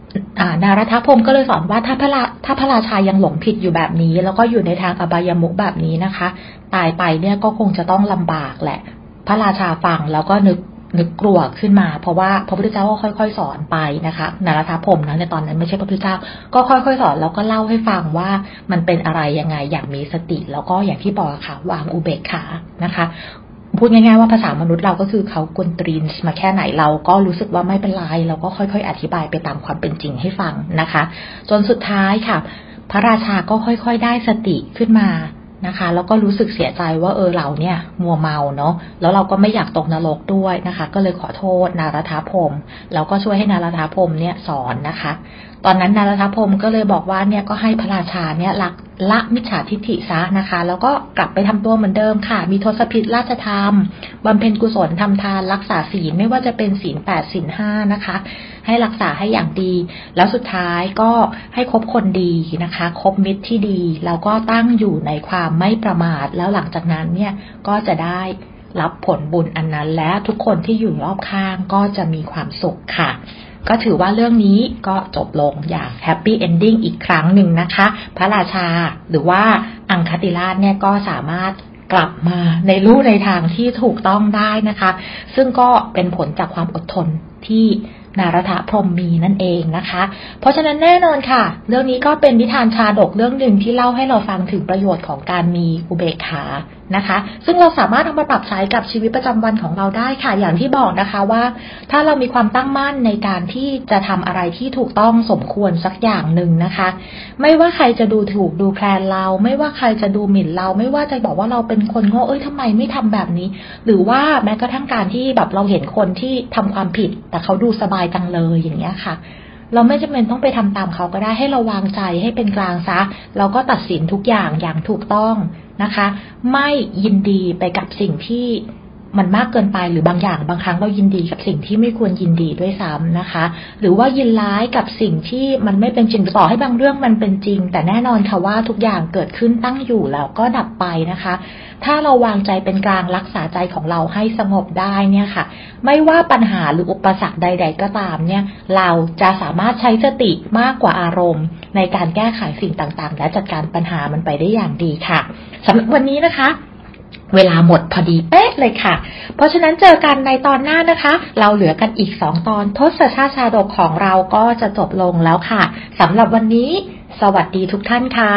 นารทพรหมก็เลยสอนว่าถ้าพระถ้าพระราชายังหลงผิดอยู่แบบนี้แล้วก็อยู่ในทางอบายมุขแบบนี้นะคะตายไปเนี่ยก็คงจะต้องลำบากแหละพระราชาฟังแล้วก็นึกนึกกลัวขึ้นมาเพราะว่าพระพุทธเจ้าก็ค่อยๆสอนไปนะคะนารทพรหมนะในตอนนั้นไม่ใช่พระพุทธเจ้าก็ค่อยๆสอนแล้วก็เล่าให้ฟังว่ามันเป็นอะไรยังไงอย่างมีสติแล้วก็อย่างที่บอกค่ะวางอุเบกขานะคะพูดง่ายๆว่าภาษามนุษย์เราก็คือเขากวนตรีนมาแค่ไหนเราก็รู้สึกว่าไม่เป็นไรเราก็ค่อยๆอธิบายไปตามความเป็นจริงให้ฟังนะคะจนสุดท้ายค่ะพระราชาก็ค่อยๆได้สติขึ้นมานะคะแล้วก็รู้สึกเสียใจว่าเออเราเนี่ยมัวเมาเนาะแล้วเราก็ไม่อยากตกนรกด้วยนะคะก็เลยขอโทษนารทพรหมแล้วก็ช่วยให้นารทพรหมเนี่ยสอนนะคะตอนนั้นนารทพรหมก็เลยบอกว่าเนี่ยก็ให้พระราชาเนี่ยละละมิจฉาทิฏฐิซะนะคะแล้วก็กลับไปทำตัวเหมือนเดิมค่ะมีทศพิธราชธรรมบำเพ็ญกุศลทำทานรักษาศีลไม่ว่าจะเป็นศีลแปดศีลห้านะคะให้รักษาให้อย่างดีแล้วสุดท้ายก็ให้คบคนดีนะคะคบมิตรที่ดีแล้วก็ตั้งอยู่ในความไม่ประมาทแล้วหลังจากนั้นเนี่ยก็จะได้รับผลบุญอันนั้นและทุกคนที่อยู่รอบข้างก็จะมีความสุขค่ะก็ถือว่าเรื่องนี้ก็จบลงอย่างแฮปปี้เอนดิ้งอีกครั้งหนึ่งนะคะพระราชาหรือว่าอังคติราชเนี่ยก็สามารถกลับมาในรูในทางที่ถูกต้องได้นะคะซึ่งก็เป็นผลจากความอดทนที่นารทพรหมมีนั่นเองนะคะเพราะฉะนั้นแน่นอนค่ะเรื่องนี้ก็เป็นนิทานชาดกเรื่องหนึ่งที่เล่าให้เราฟังถึงประโยชน์ของการมีอุเบกขานะคะซึ่งเราสามารถเอามาปรับใช้กับชีวิตประจำวันของเราได้ค่ะอย่างที่บอกนะคะว่าถ้าเรามีความตั้งมั่นในการที่จะทำอะไรที่ถูกต้องสมควรสักอย่างหนึ่งนะคะไม่ว่าใครจะดูถูกดูแคลนเราไม่ว่าใครจะดูหมิ่นเราไม่ว่าจะบอกว่าเราเป็นคนโง่เอ้ยทำไมไม่ทำแบบนี้หรือว่าแม้กระทั่งการที่แบบเราเห็นคนที่ทำความผิดแต่เขาดูสบายจังเลยอย่างเงี้ยค่ะเราไม่จำเป็นต้องไปทำตามเขาก็ได้ให้เราวางใจให้เป็นกลางซะเราก็ตัดสินทุกอย่างอย่างถูกต้องนะคะไม่ยินดีไปกับสิ่งที่มันมากเกินไปหรือบางอย่างบางครั้งเรายินดีกับสิ่งที่ไม่ควรยินดีด้วยซ้ำนะคะหรือว่ายินร้ายกับสิ่งที่มันไม่เป็นจริงต่อให้บางเรื่องมันเป็นจริงแต่แน่นอนค่ะว่าทุกอย่างเกิดขึ้นตั้งอยู่แล้วก็ดับไปนะคะถ้าเราวางใจเป็นกลางรักษาใจของเราให้สงบได้เนี่ยค่ะไม่ว่าปัญหาหรืออุปสรรคใดๆก็ตามเนี่ยเราจะสามารถใช้สติมากกว่าอารมณ์ในการแก้ไขสิ่งต่างๆและจัดการปัญหามันไปได้อย่างดีค่ะสำหรับวันนี้นะคะเวลาหมดพอดีเป๊ะเลยค่ะเพราะฉะนั้นเจอกันในตอนหน้านะคะเราเหลือกันอีกสองตอนทศชาติชาดกของเราก็จะจบลงแล้วค่ะสำหรับวันนี้สวัสดีทุกท่านค่ะ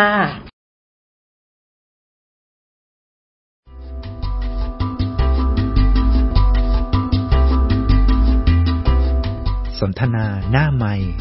สนทนาหน้าไมค์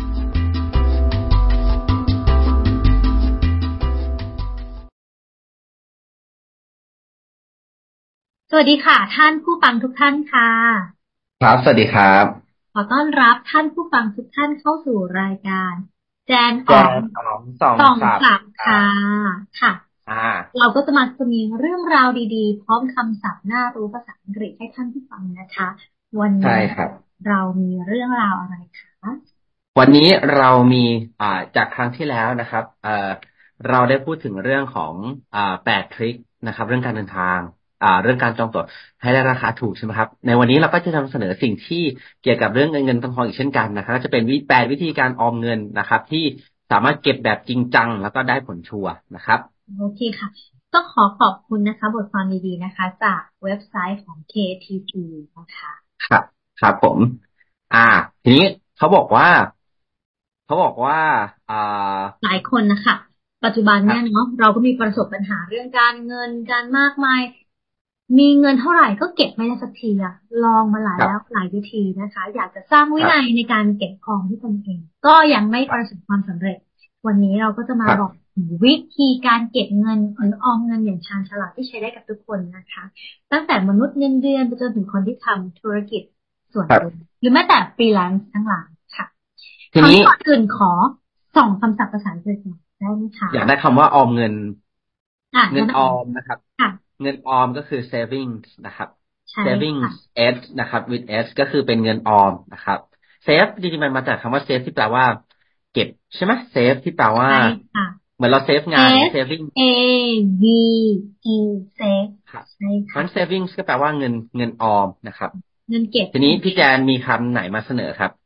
สวัสดีค่ะท่านผู้ฟังทุกท่านค่ะครับสวัสดีครับขอต้อนรับท่านผู้ฟังทุกท่านเข้าสู่รายการแจนอ๋องสองศัพท์ค่ะค่ะเราก็จะมาจะมีเรื่องราวดีๆพร้อมคำศัพท์น่ารู้ภาษาอังกฤษให้ท่านผู้ฟังนะคะวันนี้เรามีเรื่องราวอะไรคะวันนี้เรามีอ่าจากครั้งที่แล้วนะครับเอ่อเราได้พูดถึงเรื่องของอ่าแปดทริคนะครับเรื่องการเดินทางอ่าเรื่องการจองตั๋วให้ได้ราคาถูกใช่ไหมครับในวันนี้เราก็จะนำเสนอสิ่งที่เกี่ยวกับเรื่องเงินเงินทองทองอีกเช่นกันนะครับก็จะเป็นวิแปดวิธีการออมเงินนะครับที่สามารถเก็บแบบจริงจังแล้วก็ได้ผลชัวร์นะครับโอเคค่ะต้องขอขอบคุณนะคะบทความดีๆนะคะจากเว็บไซต์ของ เค ที พี นะคะครับครับผมอ่าทีนี้เขาบอกว่าเขาบอกว่าอ่าหลายคนนะคะปัจจุบันเนี่ยเนาะเราก็มีประสบปัญหาเรื่องการเงินการมากมายมีเงินเท่าไหร่ก็เก็บไม่ได้สักทีอะลองมาหลายแล้วหลายวิธีนะคะอยากจะสร้างวินัยในการเก็บออมที่ตนเองก็ยังไม่ประสบความสำเร็จวันนี้เราก็จะมาบอกวิธีการเก็บเงินหรือออมเงินอย่างชาญฉลาดที่ใช้ได้กับทุกคนนะคะตั้งแต่มนุษย์เงินเดือนไปจนถึงคนที่ทำธุรกิจส่วนตัวหรือแม้แต่ฟรีแลนซ์ทั้งหลายค่ะทีนี้ก่อนอื่นขอส่องคำศัพท์ภาษาอังกฤษได้ไหมคะอยากได้คำว่าออมเงินเงินออมนะครับเงินออมก็คือ savings นะครับ savings s นะครับ with s ก็คือเป็นเงินออมนะครับ save จริงๆมันมาจากคำว่า save ที่แปลว่าเก็บใช่ไหม save ที่แปลว่าเหมือนเราเซฟงาน saving a v e save ครับงั้น savings ก็แปลว่าเงินเงินออมนะครับเงินเก็บทีนี้พี่แจนมีคำไหนมาเสนอครับ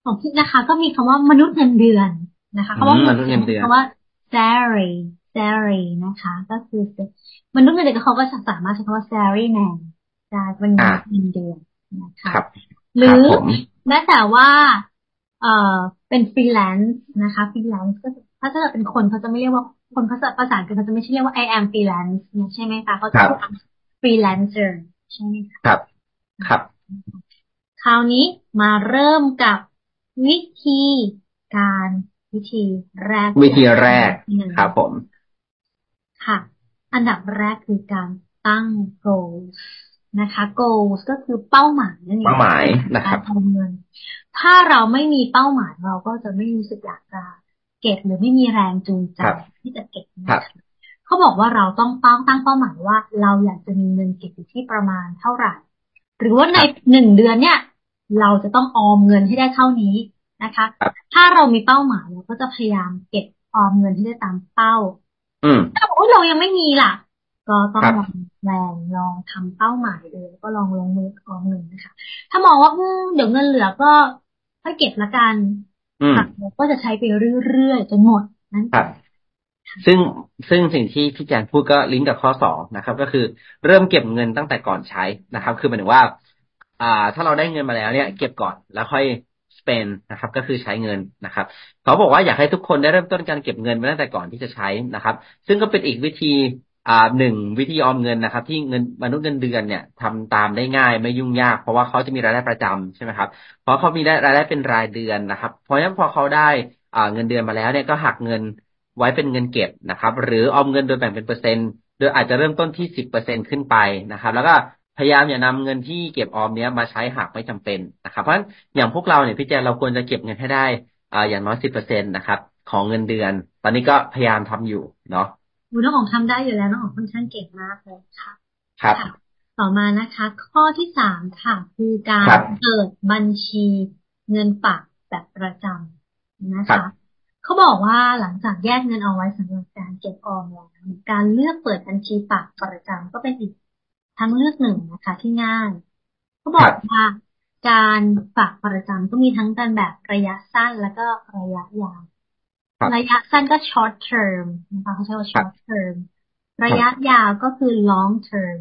ของพี่นะคะก็มีคำว่ามนุษย์เงินเดือนนะคะคำว่ามนุษย์เงินเดือนคำว่า salary salary นะคะก็คือมนุษย์เงินเดือนเขาก็สามารถใช้คำว่า salary man ได้เป็นเงินเดือนนะคะหรือแม้แต่ว่าเอ่อเป็นฟรีแลนซ์นะคะฟรีแลนซ์ก็ถ้าจะเป็นคนเขาจะไม่เรียกว่าคนภาษาภาษาอังกฤษเขาจะไม่ใช่เรียกว่า I am freelance ใช่ไหมคะเขาจะเรียกว่า freelancer ใช่ไหมคะครับครับคราวนี้มาเริ่มกับวิธีการวิธีแรกวิธีแรกครับผมค่ะอันดับแรกคือการตั้ง goals นะคะ goals ก็คือเป้าหมายนั่นเองเป้าหมายนะครับการเงินถ้าเราไม่มีเป้าหมายเราก็จะไม่รู้สึกอยากจะเก็บหรือไม่มีแรงจูงใจที่จะเก็บนะคะเขาบอกว่าเราต้องตั้งตั้งเป้าหมายว่าเราอยากจะมีเงินเก็บอยู่ที่ประมาณเท่าไหร่หรือว่าในหนึ่งเดือนเนี่ยเราจะต้องออมเงินให้ได้เท่านี้นะคะถ้าเรามีเป้าหมายเราก็จะพยายามเก็บออมเงินให้ได้ตามเป้าถ้าบอกว่าเรายังไม่มีล่ะก็ต้องลองแรงลองทำเป้าหมายเลยก็ลองลงมือออมเงินนะคะถ้ามองว่าเดี๋ยวเงินเหลือก็ค่อยเก็บละกันเราก็จะใช้ไปเรื่อยๆจนหมดนั่นเองซึ่งซึ่งสิ่งที่พี่แจนพูดก็ลิงก์กับข้อสองนะครับก็คือเริ่มเก็บเงินตั้งแต่ก่อนใช้นะครับคือหมายถึงว่าอ่าถ้าเราได้เงินมาแล้วเนี่ยเก็บก่อนแล้วค่อย spend นะครับก็คือใช้เงินนะครับเขาบอกว่าอยากให้ทุกคนได้เริ่มต้นการเก็บเงินมาตั้งแต่ก่อนที่จะใช้นะครับซึ่งก็เป็นอีกวิธีอ่าหนึ่งวิธีออมเงินนะครับที่เงินมนุษย์เงินเดือนเนี่ยทำตามได้ง่ายไม่ยุ่งยากเพราะว่าเขาจะมีรายได้ประจำใช่ไหมครับเพราะเขามีรายได้เป็นรายเดือนนะครับเพราะฉะนั้นพอเขาได้อ่าเงินเดือนมาแล้วเนี่ยก็หักเงินไว้เป็นเงินเก็บนะครับหรือออมเงินโดยแบ่งเป็นเปอร์เซ็นต์โดยอาจจะเริ่มต้นที่ สิบเปอร์เซ็นต์ ขึ้นไปนะครับแล้วก็พยายามอย่านำเงินที่เก็บออมเนี้ยมาใช้หักไม่จำเป็นนะครับเพราะฉะนั้นอย่างพวกเราเนี่ยพี่แจเราควรจะเก็บเงินให้ได้อ่าอย่างน้อย สิบเปอร์เซ็นต์ นะครับของเงินเดือนตอนนี้ก็พยายามทำอยู่เนาะน้องอ๋องทำได้อยู่แล้วน้องอ๋องค่อนข้างเก่งมากเลยค่ะครับต่อมานะคะข้อที่สามค่ะคือการเปิดบัญชีเงินฝากแบบประจำนะคะเขาบอกว่าหลังจากแยกเงินเอาไว้สำหรับการเก็บออมแล้วการเลือกเปิดบัญชีฝากประจำก็เป็นอีกทั้งเลือกหนึ่งนะคะที่ง่ายเขาบอกว่าการฝากประจำก็มีทั้งการแบบระยะสั้นแล้วก็ระยะยาวระยะสั้นก็ short term นะคะเขาใช้ว่า short term ระยะยาวก็คือ long term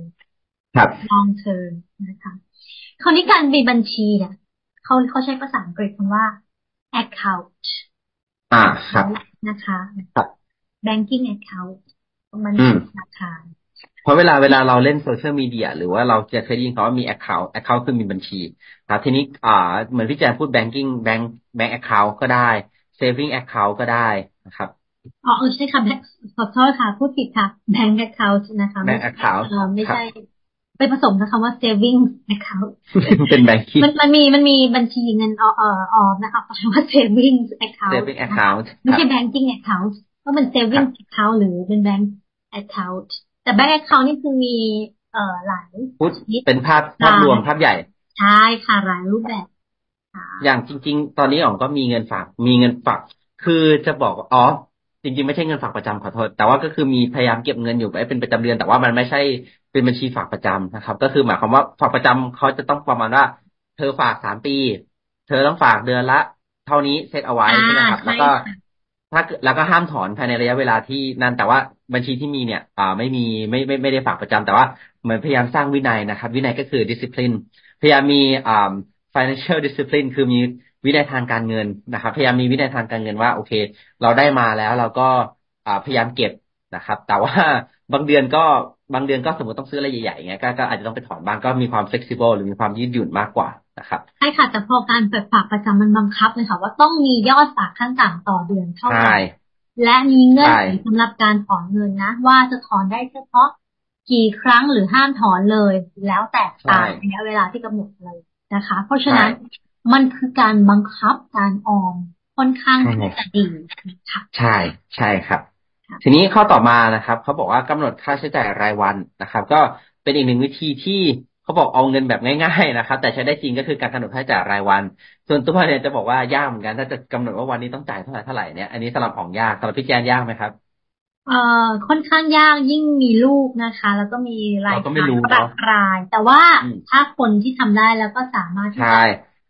long term นะคะคราวนี้การมีบัญชีเนี่ยเขาเขาใช้ภาษาอังกฤษคำว่า account อ่าครับนะคะครับ banking account มันธนาคารเพราะเวลาเวลาเราเล่นโซเชียลมีเดียหรือว่าเราจะเคยได้ยินเขาว่ามี account account คือมีบัญชีครับทีนี้อ่าเหมือนพี่แจนพูด banking bank bank account ก็ได้ saving account ก็ได้นะครับอ๋อเออใช่ค่ะขอโทษค่ะพูดผิดค่ะ bank account นะคะ bank account ไม่ใช่ไปผสมนะคะว่า saving account เป็น banking มันมันมีมันมีบัญชีเงินอออออมนะคะเขาใช้ว่า saving account saving account ไม่ใช่ banking account เพราะมัน saving account หรือเป็น bank account แต่ bank account นี่คือมีเอ่อหลายเป็นภาพภาพรวมภาพใหญ่ใช่ค่ะหลายรูปแบบอย่างจริงๆตอนนี้อ๋องก็มีเงินฝากมีเงินฝากคือจะบอกอ๋อจริงๆไม่ใช่เงินฝากประจำขอโทษแต่ว่าก็คือมีพยายามเก็บเงินอยู่ไว้เป็นประจำเดือนแต่ว่ามันไม่ใช่เป็นบัญชีฝากประจำนะครับก็คือหมายความว่าฝากประจำเขาจะต้องประมาณว่าเธอฝากสามปีเธอต้องฝากเดือนละเท่านี้เซตเอาไว้ใช่ไหมครับแล้วก็ถ้าแล้วก็ห้ามถอนภายในระยะเวลาที่นั่นแต่ว่าบัญชีที่มีเนี่ยอ่าไม่มีไม่ไม่ไม่ได้ฝากประจำแต่ว่าเหมือนพยายามสร้างวินัยนะครับวินัยก็คือ discipline พยายามมีอ่า financial discipline คือมีวินัยทางการเงินนะครับพยายามมีวินัยทางการเงินว่าโอเคเราได้มาแล้วเราก็อ่าพยายามเก็บนะครับแต่ว่าบางเดือนก็บางเดือนก็สมมติต้องซื้ออะไรใหญ่ๆอย่างเงี้ยก็ก็อาจจะต้องไปถอนบ้างก็มีความ flexible หรือมีความยืดหยุ่นมากกว่านะครับใช่ค่ะแต่พอการเปิดฝากประจำมันบังคับเลยค่ะว่าต้องมียอดฝากขั้นต่ำต่อเดือนเท่าไหร่และมีเงื่อนไขสำหรับการถอนเงินนะว่าจะถอนได้เฉพาะกี่ครั้งหรือห้ามถอนเลยแล้วแต่ตามระยะเวลาที่กำหนดเลยนะคะเพราะฉะนั้นมันคือการบังคับการออมค่อนข้างที่จะดีค่ะใช่ใช่ครับทีนี้ข้อต่อมานะครับเขาบอกว่ากำหนดค่าใช้จ่ายรายวันนะครับก็เป็นอีกหนึ่งวิธีที่เขาบอกเอาเงินแบบง่ายๆนะครับแต่ใช้ได้จริงก็คือการกำหนดค่าใช้จ่ายรายวันส่วนตัวเนี่ยจะบอกว่ายากเหมือนกันถ้าจะกำหนดว่าวันนี้ต้องจ่ายเท่าไหร่เท่าไหร่เนี่ยอันนี้สำหรับของยากสำหรับพี่แจนยากไหมครับเอ่อค่อนข้างยากยิ่งมีลูกนะคะแล้วก็มีรายจ่ายปรับรายแต่ว่าถ้าคนที่ทำได้แล้วก็สามารถที่จะ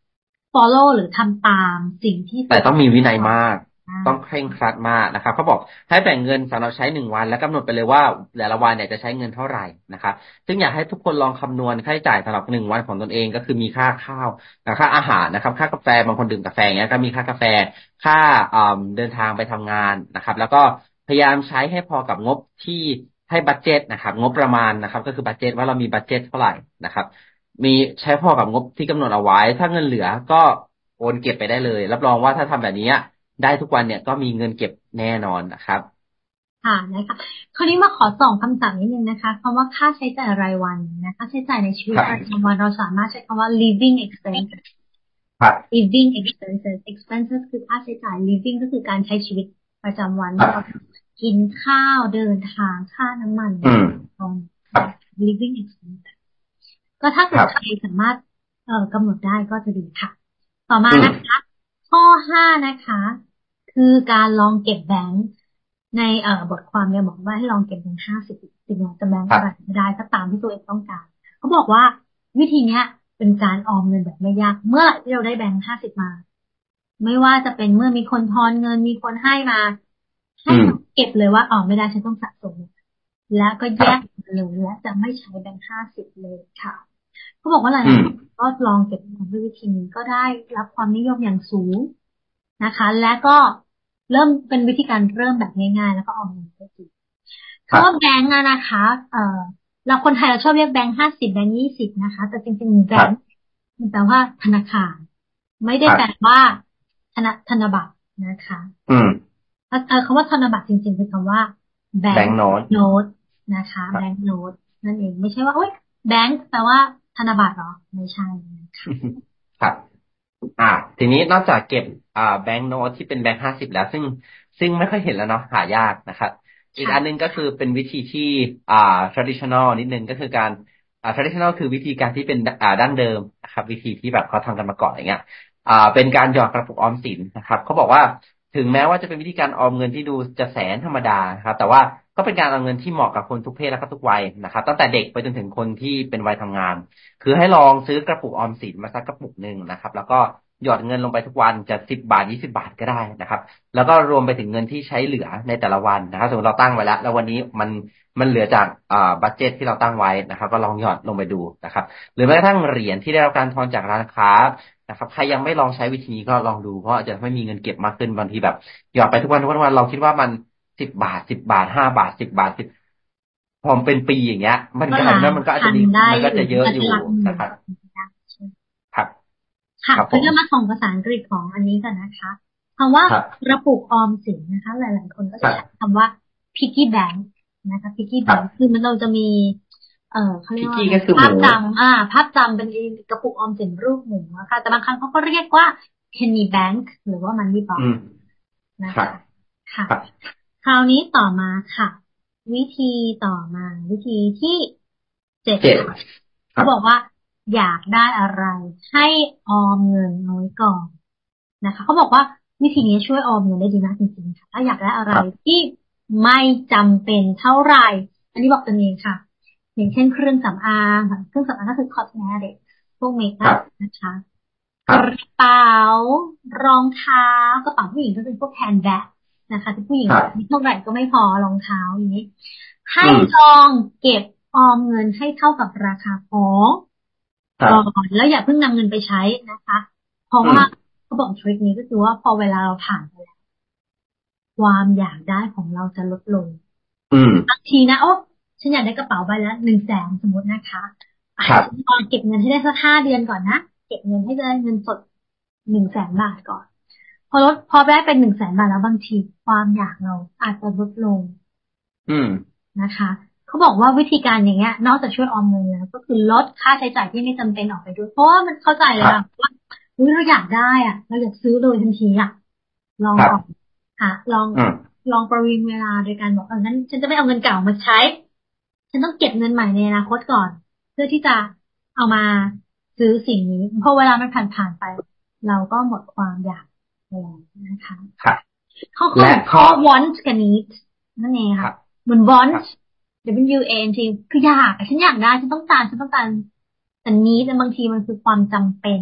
follow หรือทำตามสิ่งที่แต่ต้องมีวินัยมากต้องเคร่งครัดมากนะครับเขาบอกให้แบ่งเงินสำหรับใช้หนึ่งวันแล้วกำหนดไปเลยว่าแต่ละวันเนี่ยจะใช้เงินเท่าไหร่นะครับซึ่งอยากให้ทุกคนลองคำนวณค่าใช้จ่ายสำหรับหนึ่งวันของตนเองก็คือมีค่าข้าวค่าอาหารนะครับค่ากาแฟบางคนดื่มกาแฟเงี้ยก็มีค่ากาแฟค่าเดินทางไปทำงานนะครับแล้วก็พยายามใช้ให้พอกับงบที่ให้บัดเจ็ตนะครับงบประมาณนะครับก็คือบัดเจ็ตว่าเรามีบัดเจ็ตเท่าไหร่นะครับมีใช้พอกับงบที่กำหนดเอาไว้ถ้าเงินเหลือก็โอนเก็บไปได้เลยรับรองว่าถ้าทำแบบนี้ได้ทุกวันเนี่ยก็มีเงินเก็บแน่นอนนะครับค่ะนะคะคราวนี้มาขอส่องคำศัพท์นิดนึงนะคะคำว่าค่าใช้จ่ายรายวันนะค่าใช้จ่ายในชีวิตประจำวันเราสามารถใช้คำว่า living expenses living expenses expenses คือค่าใช้จ่าย living ก็คือการใช้ชีวิตประจำวันเรากินข้าวเดินทางค่าน้ำมันตรง living expenses ก็ถ้าเกิดใครสามารถเอ่อกำหนดได้ก็จะดีค่ะต่อมานะคะข้อห้านะคะคือการลองเก็บแบงค์ในเอ่อบทความเนี่ยบอกว่าให้ลองเก็บแบงค์ห้าสิบสิ่งของจะแบงค์อะไรได้ก็ตามที่ตัวเองต้องการเขาบอกว่าวิธีเนี้ยเป็นการออมเงินแบบไม่ยากเมื่อเราได้แบงค์ห้าสิบมาไม่ว่าจะเป็นเมื่อมีคนทอนเงินมีคนให้มาให้เก็บเลยว่าอ๋อไม่ได้ฉันต้องสะสมแล้วก็แยกเลยและจะไม่ใช้แบงค์ห้าสิบเลยค่ะเขาบอกว่าอะไรก็ลองเก็บเงินด้วยวิธีนี้ก็ได้รับความนิยมอย่างสูงนะคะและก็เริ่มเป็นวิธีการเริ่มแบบง่ายๆแล้วก็ออมเงินได้ดีคำว่าแบงค์นะคะเอ่อเราคนไทยเราชอบเรียกแบงค์ห้าสิบแบงค์ยี่สิบนะคะแต่จริงๆแบงค์มันแปลว่าธนาคารไม่ได้แปลว่าธนธนบัตรนะคะอืมเอ่อคำว่าธนบัตรจริงๆคือคำว่าแบงค์โน้ตนะคะแบงค์โน้ตนั่นเองไม่ใช่ว่าโอ๊ยแบงค์แปลว่าธนบัตรหรอไม่ใช่ครับอ่าทีนี้นอกจากเก็บอ่าแบงค์โน้ตที่เป็นแบงค์ห้าสิบแล้วซึ่งซึ่งไม่ค่อยเห็นแล้วเนาะหายากนะครับอีกอันนึงก็คือเป็นวิธีที่อ่า traditional นิดนึงก็คือการอ่า traditional คือวิธีการที่เป็นอ่าดั้งเดิมนะครับวิธีที่แบบเขาทำกันมาก่อนอย่างเงี้ยอ่าเป็นการหยอดกระปุกออมสินนะครับเขาบอกว่าถึงแม้ว่าจะเป็นวิธีการออมเงินที่ดูจะแสนธรรมดาครับแต่ว่าก็เป็นการออมเงินที่เหมาะกับคนทุกเพศและก็ทุกวัยนะครับตั้งแต่เด็กไปจนถึงคนที่เป็นวัยทำงานคือให้ลองซื้อกระปุกออมสินมาสักกระปุกนึงนะครับแล้วก็หยอดเงินลงไปทุกวันจะสิบบาทยี่สิบบาทก็ได้นะครับแล้วก็รวมไปถึงเงินที่ใช้เหลือในแต่ละวันนะครับสมมติเราตั้งไว้แล้วแล้ววันนี้มันมันเหลือจากอ่าบัดเจ็ตที่เราตั้งไว้นะครับก็ลองหยอดลงไปดูนะครับหรือแม้กระทั่งเหรียญที่ได้รับการทอนจากร้านค้านะครับใครยังไม่ลองใช้วิธีนี้ก็ลองดูเพราะอาจจะไม่มีเงินเก็บมากขึ้นบางทีแบบหยอดไปทุกวันทุกวันเราคิดว่ามันสิบบาทสิบบาทห้าบาทสิบบาทสิบพอเป็นปีอย่างเงี้ยมันก็นั้นมันก็อาจจะดีมันก็จะเยอะอยู่นะครับครับค่ะเรื่องมาของภาษาอังกฤษของอันนี้กันนะคะคำว่ากระปุกออมสินนะคะหลายๆคนก็จะใช้คำว่า piggy bank นะคะ piggy bank คือมันเราจะมีเอ่อเขาเรียกว่าภาพจำอ่าภาพจำเป็นกระปุกออมสินรูปหมูนะคะแต่บางครั้งเขาก็เรียกว่า penny bank หรือว่า money box นะคะค่ะคราวนี้ต่อมาค่ะวิธีต่อมาวิธีที่เจ็ดเขาบอกว่าอยากได้อะไรให้ออมเงินน้อยก่อนนะคะเขาบอกว่าวิธีนี้ช่วยออมเงินได้ดีมากจริงๆค่ะถ้าอยากได้อะไรที่ไม่จำเป็นเท่าไหร่อันนี้บอกตัวเองค่ะอย่างเช่นเครื่องสำอางเครื่องสำอางก็คือ cosmetic พวกเมคอัพนะคะกระเป๋ารองเท้ากระเป๋าผู้หญิงก็เป็นพวกแฮนด์แบ็กนะคะที่ผู้หญิงมีเท่าไหร่ก็ไม่พอรองเท้าอย่างนี้ให้ลองเก็บออมเงินให้เท่ากับราคาของก่อนแล้วอย่าเพิ่งนำเงินไปใช้นะคะเพราะว่าเขาบอกทริคนี้ก็คือว่าพอเวลาเราผ่านไปแล้วความอยากได้ของเราจะลดลงบางทีนะโอ้ฉันอยากได้กระเป๋าใบละหนึ่งแสนสมมตินะคะฉันลองเก็บเงินให้ได้สักห้าเดือนก่อนนะเก็บเงินให้ได้เงินสดหนึ่งแสนบาทก่อนพอลดพอได้เป็นหนึ่งแสนบาทแล้วบางทีความอยากเราอาจจะลดลงนะคะเขาบอกว่าวิธีการอย่างเงี้ยนอกจากช่วยออมเงินแล้วก็คือลดค่าใช้จ่ายที่ไม่จำเป็นออกไปด้วยเพราะว่ามันเข้าใจเลยค่ะว่าเราอยากได้อ่ะเราอยากซื้อโดยทันทีอ่ะลองออกค่ะลองลองประวิงเวลาโดยการบอกเอองั้นฉันจะไม่เอาเงินเก่ามาใช้ฉันต้องเก็บเงินใหม่ในอนาคตก่อนเพื่อที่จะเอามาซื้อสิ่งนี้พอเวลามันผ่านผ่านไปเราก็หมดความอยากแล้วนะคะข้อข้อ want กับ need นั่นเองค่ะเหมือน want W A N T คืออยากฉันอยากได้ฉันต้องการฉันต้องการแต่นี้แต่บางทีมันคือความจำเป็น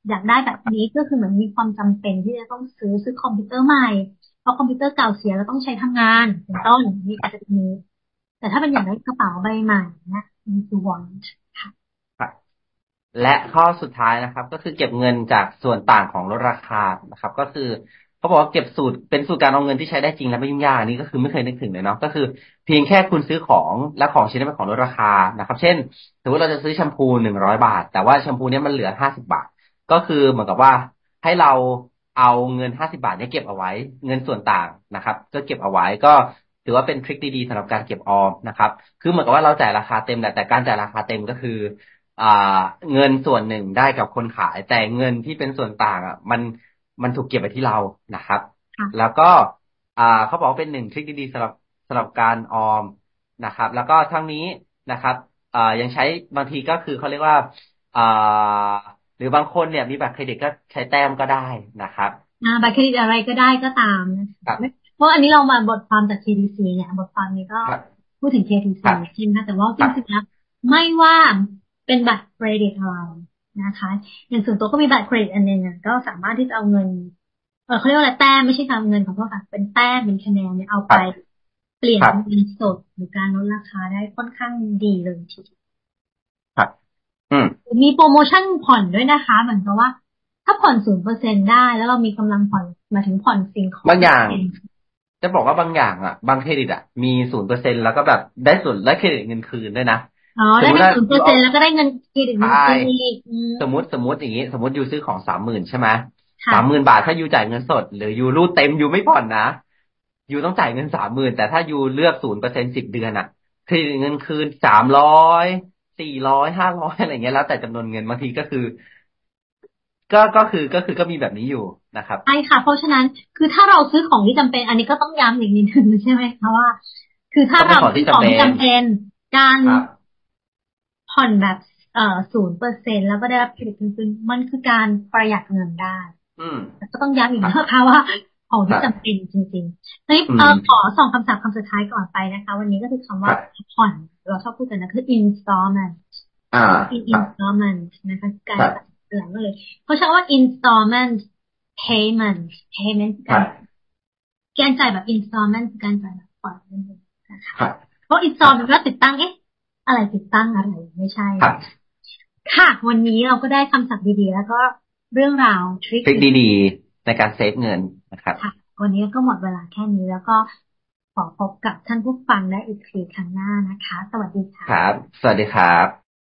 อยากได้แบบนี้ก็คือเหมือนมีความจำเป็นที่จะต้องซื้อซื้อคอมพิวเตอร์ใหม่เพราะคอมพิวเตอร์เก่าเสียแล้วต้องใช้ทำงานเป็นต้นนี่อาจจะมีแต่ถ้าเป็นอย่างได้กระเป๋าใบใหม่นะนี่คือ want ค่ะและข้อสุดท้ายนะครับก็คือเก็บเงินจากส่วนต่างของลดราคานะครับก็คือเขาบอกว่าเก็บสูตรเป็นสูตรการเอาเงินที่ใช้ได้จริงและไม่ยุ่งยากนี่ก็คือไม่เคยนึกถึงเลยเนาะก็คือเพียงแค่คุณซื้อของและของชิ้นนั้นเป็นของลดราคานะครับเช่นสมมติเราจะซื้อแชมพูหนึ่งร้อยบาทแต่ว่าแชมพูนี้มันเหลือห้าสิบบาทก็คือเหมือนกับว่าให้เราเอาเงินห้าสิบบาทนี้เก็บเอาไว้เงินส่วนต่างนะครับก็เก็บเอาไว้ก็ถือว่าเป็นทริคดีๆสำหรับการเก็บออมนะครับคือเหมือนกับว่าเราจ่ายราคาเต็มแหละแต่การจ่ายราคาเต็มก็คืออ่าเงินส่วนหนึ่งได้กับคนขายแต่เงินที่เป็นส่วนต่างอ่ะมันมันถูกเก็บไว้ที่เรานะครับแล้วก็อ่าเขาบอกว่าเป็นหนึ่งทริคดีๆสำหรับสำหรับการออมนะครับแล้วก็ทั้งนี้นะครับอ่ายังใช้บางทีก็คือเขาเรียกว่าอ่าหรือบางคนเนี่ยมีบัตรเครดิตก็ใช้แต้มก็ได้นะครับอ่าบัตรเครดิตอะไรก็ได้ก็ตามนะครับเพราะอันนี้เรามาบทความจาก เค ที ซี เนี่ยบทความนี้ก็พูดถึง เค ที ซี ใช่ไหมคะแต่ว่าจริงๆแล้วไม่ว่าเป็นบัตรเครดิตอะไรนะคะอย่างส่วนตัวก็มีบัตรเครดิตอันนึงก็สามารถที่จะเอาเงินเออเขาเรียกว่าอะไรแต้มไม่ใช่การเงินของพวกค่ะเป็นแต้มเป็นคะแนนเนี่ยเอาไปเปลี่ยนเป็นเงินสดหรือการลดราคาได้ค่อนข้างดีเลยทีเดียวครับอืมมีโปรโมชั่นผ่อนด้วยนะคะเหมือนกับว่าถ้าผ่อนศูนย์เปอร์เซ็นได้แล้วเรามีกำลังผ่อนมาถึงผ่อนสิ่งของบางอย่างจะบอกว่าบางอย่างอ่ะบางเครดิตอ่ะมีศูนย์เปอร์เซ็นแล้วก็แบบได้ส่วนได้เครดิตเงินคืนด้วยนะอ๋อได้ศูนย์เปอร์เซ็นแล้วก็ได้เงินเครดิตเงินคืนสมมติสมมติอย่างนี้สมมติยูซื้อของสามหมื่นใช่ไหมสามหมื่นบาทถ้ายูจ่ายเงินสดหรือยูรูดเต็มยูไม่ผ่อนนะยูต้องจ่ายเงินสามหมื่นแต่ถ้ายูเลือกศูนย์เปอร์เซ็นสิบเดือนอ่ะเครดิตเงินคืนสามร้อยสี่ร้อยห้าร้อยอะไรเงี้ยแล้วแต่จำนวนเงินบางทีก็คือก็ก็คือก็คือก็มีแบบนี้อยู่นะครับใช่ค่ะเพราะฉะนั้นคือถ้าเราซื้อของที่จำเป็นอันนี้ก็ต้องย้ำอีกนิดนึงใช่ไหมคะว่าคือถ้าเราซื้อของที่จำเป็นการผ่อนแบบเอ่อศูนย์เปอร์เซ็นแล้วก็ได้รับเครดิตคืนมันคือการประหยัดเงินได้แต่ก็ต้องย้ำอีกนะคะว่าของที่จำเป็นจริงๆนี่เอ่อขอส่งคำศัพท์คำสุดท้ายก่อนไปนะคะวันนี้ก็คือคำว่าผ่อนเราชอบพูดกันนะคือ installment อ่า installment นะคะการเตือนก็เลยเขาใช้ว่า installment payment payment การการจ่ายแบบ installment คือการจ่ายแบบผ่อนนั่นเองนะคะเพราะ installment ก็ติดตั้งเอ๊ะอะไรติดตั้งอะไรไม่ใช่ค่ะวันนี้เราก็ได้คำศัพท์ดีๆแล้วก็เรื่องราวทริคดีๆในการเซฟเงินนะครับค่ะวันนี้ก็หมดเวลาแค่นี้แล้วก็ขอพบกับท่านผู้ฟังได้อีกทีครั้งหน้านะคะสวัสดีค่ะครับสวัสดีครับ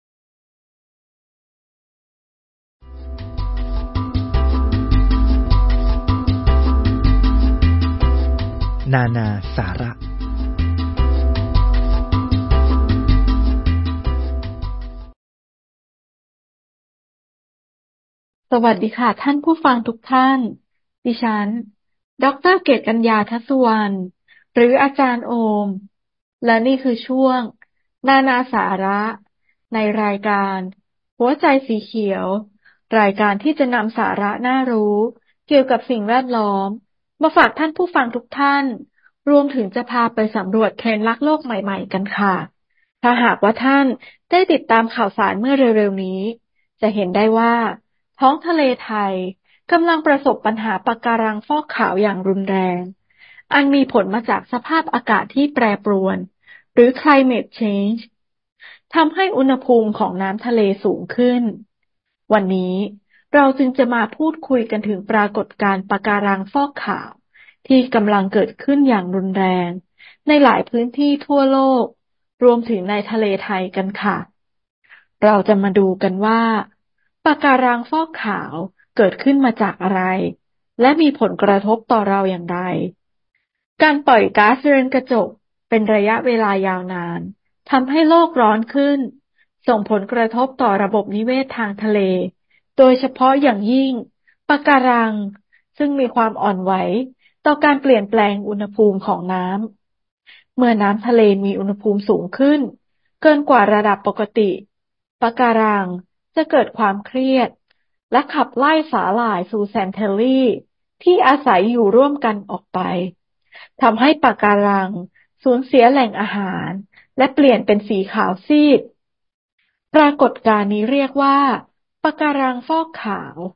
นานาสาระสวัสดีค่ะท่านผู้ฟังทุกท่านดิฉันดร.เกตกัญญาทัศวรรณหรืออาจารย์โอมและนี่คือช่วงนานาสาระในรายการหัวใจสีเขียวรายการที่จะนำสาระน่ารู้เกี่ยวกับสิ่งแวดล้อมมาฝากท่านผู้ฟังทุกท่านรวมถึงจะพาไปสำรวจเทรนด์รักโลกใหม่ๆกันค่ะถ้าหากว่าท่านได้ติดตามข่าวสารเมื่อเร็วๆนี้จะเห็นได้ว่าท้องทะเลไทยกำลังประสบปัญหาปะการังฟอกขาวอย่างรุนแรงอันมีผลมาจากสภาพอากาศที่แปรปรวนหรือ climate change ทำให้อุณหภูมิของน้ำทะเลสูงขึ้นวันนี้เราจึงจะมาพูดคุยกันถึงปรากฏการณ์ปะการังฟอกขาวที่กำลังเกิดขึ้นอย่างรุนแรงในหลายพื้นที่ทั่วโลกรวมถึงในทะเลไทยกันค่ะเราจะมาดูกันว่าปะการังฟอกขาวเกิดขึ้นมาจากอะไรและมีผลกระทบต่อเราอย่างไรการปล่อยก๊าซเรือนกระจกเป็นระยะเวลายาวนานทำให้โลกร้อนขึ้นส่งผลกระทบต่อระบบนิเวศทางทะเลโดยเฉพาะอย่างยิ่งปะการังซึ่งมีความอ่อนไหวต่อการเปลี่ยนแปลงอุณหภูมิของน้ำเมื่อน้ำทะเลมีอุณหภูมิสูงขึ้นเกินกว่าระดับปกติปะการังจะเกิดความเครียดและขับไล่สาหร่ายซูแซนเทลลี่ที่อาศัยอยู่ร่วมกันออกไปทำให้ปะการังสูญเสียแหล่งอาหารและเปลี่ยนเป็นสีขาวซีดปรากฏการณ์นี้เรียกว่าปะการังฟอกขาว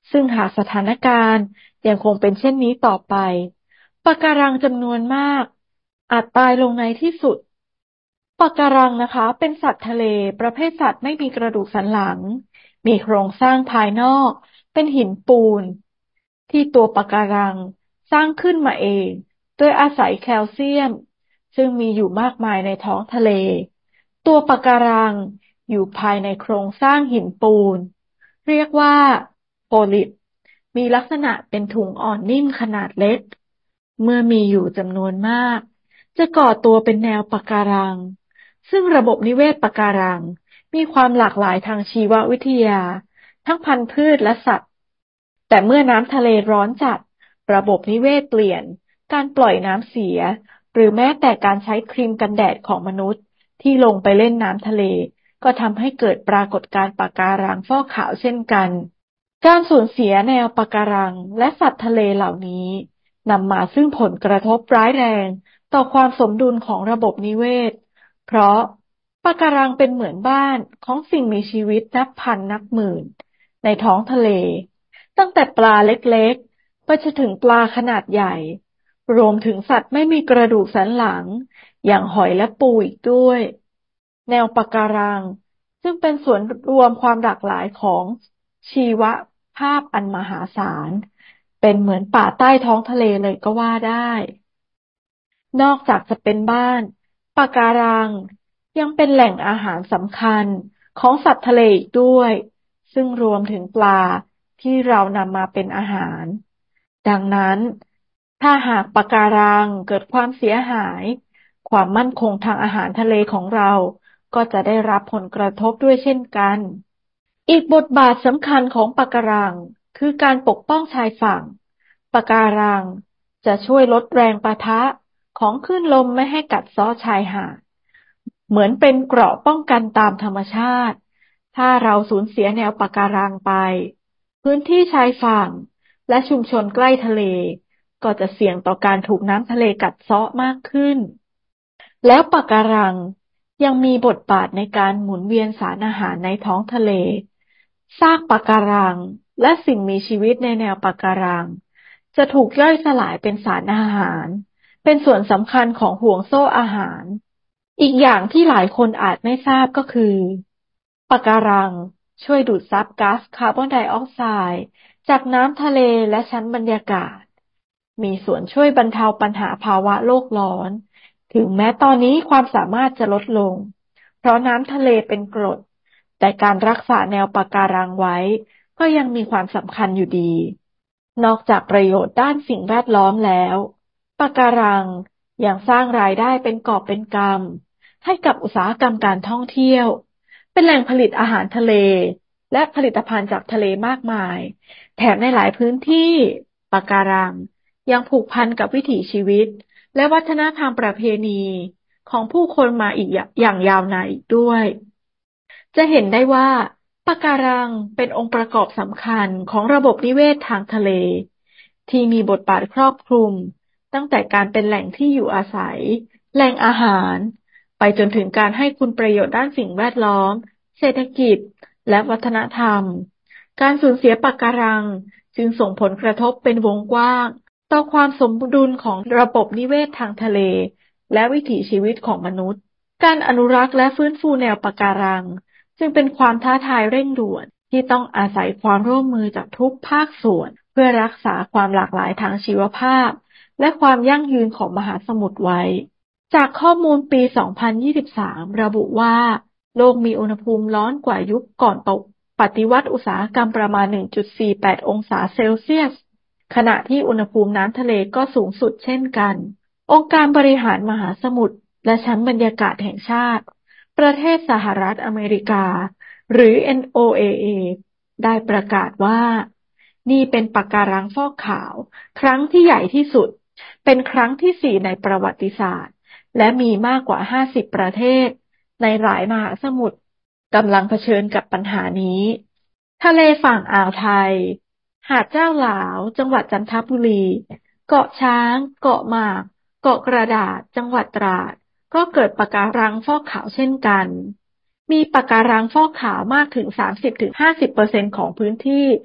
ซึ่งหากสถานการณ์ยังคงเป็นเช่นนี้ต่อไปปะการังจำนวนมากอาจตายลงในที่สุดปะการังนะคะเป็นสัตว์ทะเลประเภทสัตว์ไม่มีกระดูกสันหลังมีโครงสร้างภายนอกเป็นหินปูนที่ตัวปะการังสร้างขึ้นมาเองโดยอาศัยแคลเซียมซึ่งมีอยู่มากมายในท้องทะเลตัวปะการังอยู่ภายในโครงสร้างหินปูนเรียกว่าโพลิปมีลักษณะเป็นถุงอ่อนนิ่มขนาดเล็กเมื่อมีอยู่จำนวนมากจะก่อตัวเป็นแนวปะการังซึ่งระบบนิเวศปะการังมีความหลากหลายทางชีววิทยาทั้งพันธุ์พืชและสัตว์แต่เมื่อน้ำทะเลร้อนจัดระบบนิเวศเปลี่ยนการปล่อยน้ำเสียหรือแม้แต่การใช้ครีมกันแดดของมนุษย์ที่ลงไปเล่นน้ำทะเลก็ทำให้เกิดปรากฏการณ์ปะการังฟอกขาวเช่นกันการสูญเสียแนวปะการังและสัตว์ทะเลเหล่านี้นำมาซึ่งผลกระทบร้ายแรงต่อความสมดุลของระบบนิเวศเพราะปะการังเป็นเหมือนบ้านของสิ่งมีชีวิตนับพันนับหมื่นในท้องทะเลตั้งแต่ปลาเล็กๆไปจนถึงปลาขนาดใหญ่รวมถึงสัตว์ไม่มีกระดูกสันหลังอย่างหอยและปูอีกด้วยแนวปะการังซึ่งเป็นส่วนรวมความหลากหลายของชีวภาพอันมหาศาลเป็นเหมือนป่าใต้ท้องทะเลเลยก็ว่าได้นอกจากจะเป็นบ้านปะการังยังเป็นแหล่งอาหารสำคัญของสัตว์ทะเลอีกด้วยซึ่งรวมถึงปลาที่เรานำมาเป็นอาหารดังนั้นถ้าหากปะการังเกิดความเสียหายความมั่นคงทางอาหารทะเลของเราก็จะได้รับผลกระทบด้วยเช่นกันอีกบทบาทสำคัญของปะการังคือการปกป้องชายฝั่งปะการังจะช่วยลดแรงปะทะของคลื่นลมไม่ให้กัดเซาะชายหาดเหมือนเป็นเกราะป้องกันตามธรรมชาติถ้าเราสูญเสียแนวปะการังไปพื้นที่ชายฝั่งและชุมชนใกล้ทะเลก็จะเสี่ยงต่อการถูกน้ำทะเลกัดเซาะมากขึ้นแล้วปะการังยังมีบทบาทในการหมุนเวียนสารอาหารในท้องทะเลซากปะการังและสิ่งมีชีวิตในแนวปะการังจะถูกย่อยสลายเป็นสารอาหารเป็นส่วนสำคัญของห่วงโซ่อาหารอีกอย่างที่หลายคนอาจไม่ทราบก็คือปะการังช่วยดูดซับก๊าซคาร์บอนไดออกไซด์จากน้ำทะเลและชั้นบรรยากาศมีส่วนช่วยบรรเทาปัญหาภาวะโลกร้อนถึงแม้ตอนนี้ความสามารถจะลดลงเพราะน้ำทะเลเป็นกรดแต่การรักษาแนวปะการังไว้ก็ยังมีความสำคัญอยู่ดีนอกจากประโยชน์ด้านสิ่งแวดล้อมแล้วปะการังยังสร้างรายได้เป็นกอบเป็นกำให้กับอุตสาหกรรมการท่องเที่ยวเป็นแหล่งผลิตอาหารทะเลและผลิตภัณฑ์จากทะเลมากมายแถมในหลายพื้นที่ปะการังยังผูกพันกับวิถีชีวิตและวัฒนธรรมประเพณีของผู้คนมาอีกอย่างยาวนานอีกด้วยจะเห็นได้ว่าปะการังเป็นองค์ประกอบสำคัญของระบบนิเวศทางทะเลที่มีบทบาทครอบคลุมตั้งแต่การเป็นแหล่งที่อยู่อาศัยแหล่งอาหารไปจนถึงการให้คุณประโยชน์ด้านสิ่งแวดล้อมเศรษฐกิจและวัฒนธรรมการสูญเสียปะการังจึงส่งผลกระทบเป็นวงกว้างต่อความสมดุลของระบบนิเวศทางทะเลและวิถีชีวิตของมนุษย์การอนุรักษ์และฟื้นฟูแนวปะการังจึงเป็นความท้าทายเร่งด่วนที่ต้องอาศัยความร่วมมือจากทุกภาคส่วนเพื่อรักษาความหลากหลายทางชีวภาพและความยั่งยืนของมหาสมุทรไว้จากข้อมูลปี สองพันยี่สิบสาม ระบุว่าโลกมีอุณหภูมิร้อนกว่ายุคก่อนตกปฏิวัติอุตสาหกรรมประมาณ หนึ่งจุดสี่แปด องศาเซลเซียสขณะที่อุณหภูมิน้ำทะเลก็สูงสุดเช่นกันองค์การบริหารมหาสมุทรและชั้นบรรยากาศแห่งชาติประเทศสหรัฐอเมริกาหรือ เอ็น โอ เอ เอ ได้ประกาศว่านี่เป็นปะการังฟอกขาวครั้งที่ใหญ่ที่สุดเป็นครั้งที่สี่ในประวัติศาสตร์และมีมากกว่าห้าสิบประเทศในหลายมหาสมุทรกำลังเผชิญกับปัญหานี้ทะเลฝั่งอ่าวไทยหาดเจ้าหลาวจังหวัดจันทบุรีเกาะช้างเกาะหมากเกาะกระดาษจังหวัดตราดก็เกิดปะการังฟอกขาวเช่นกันมีปะการังฟอกขาวมากถึง สามสิบถึงห้าสิบเปอร์เซ็นต์ ของพื้นที่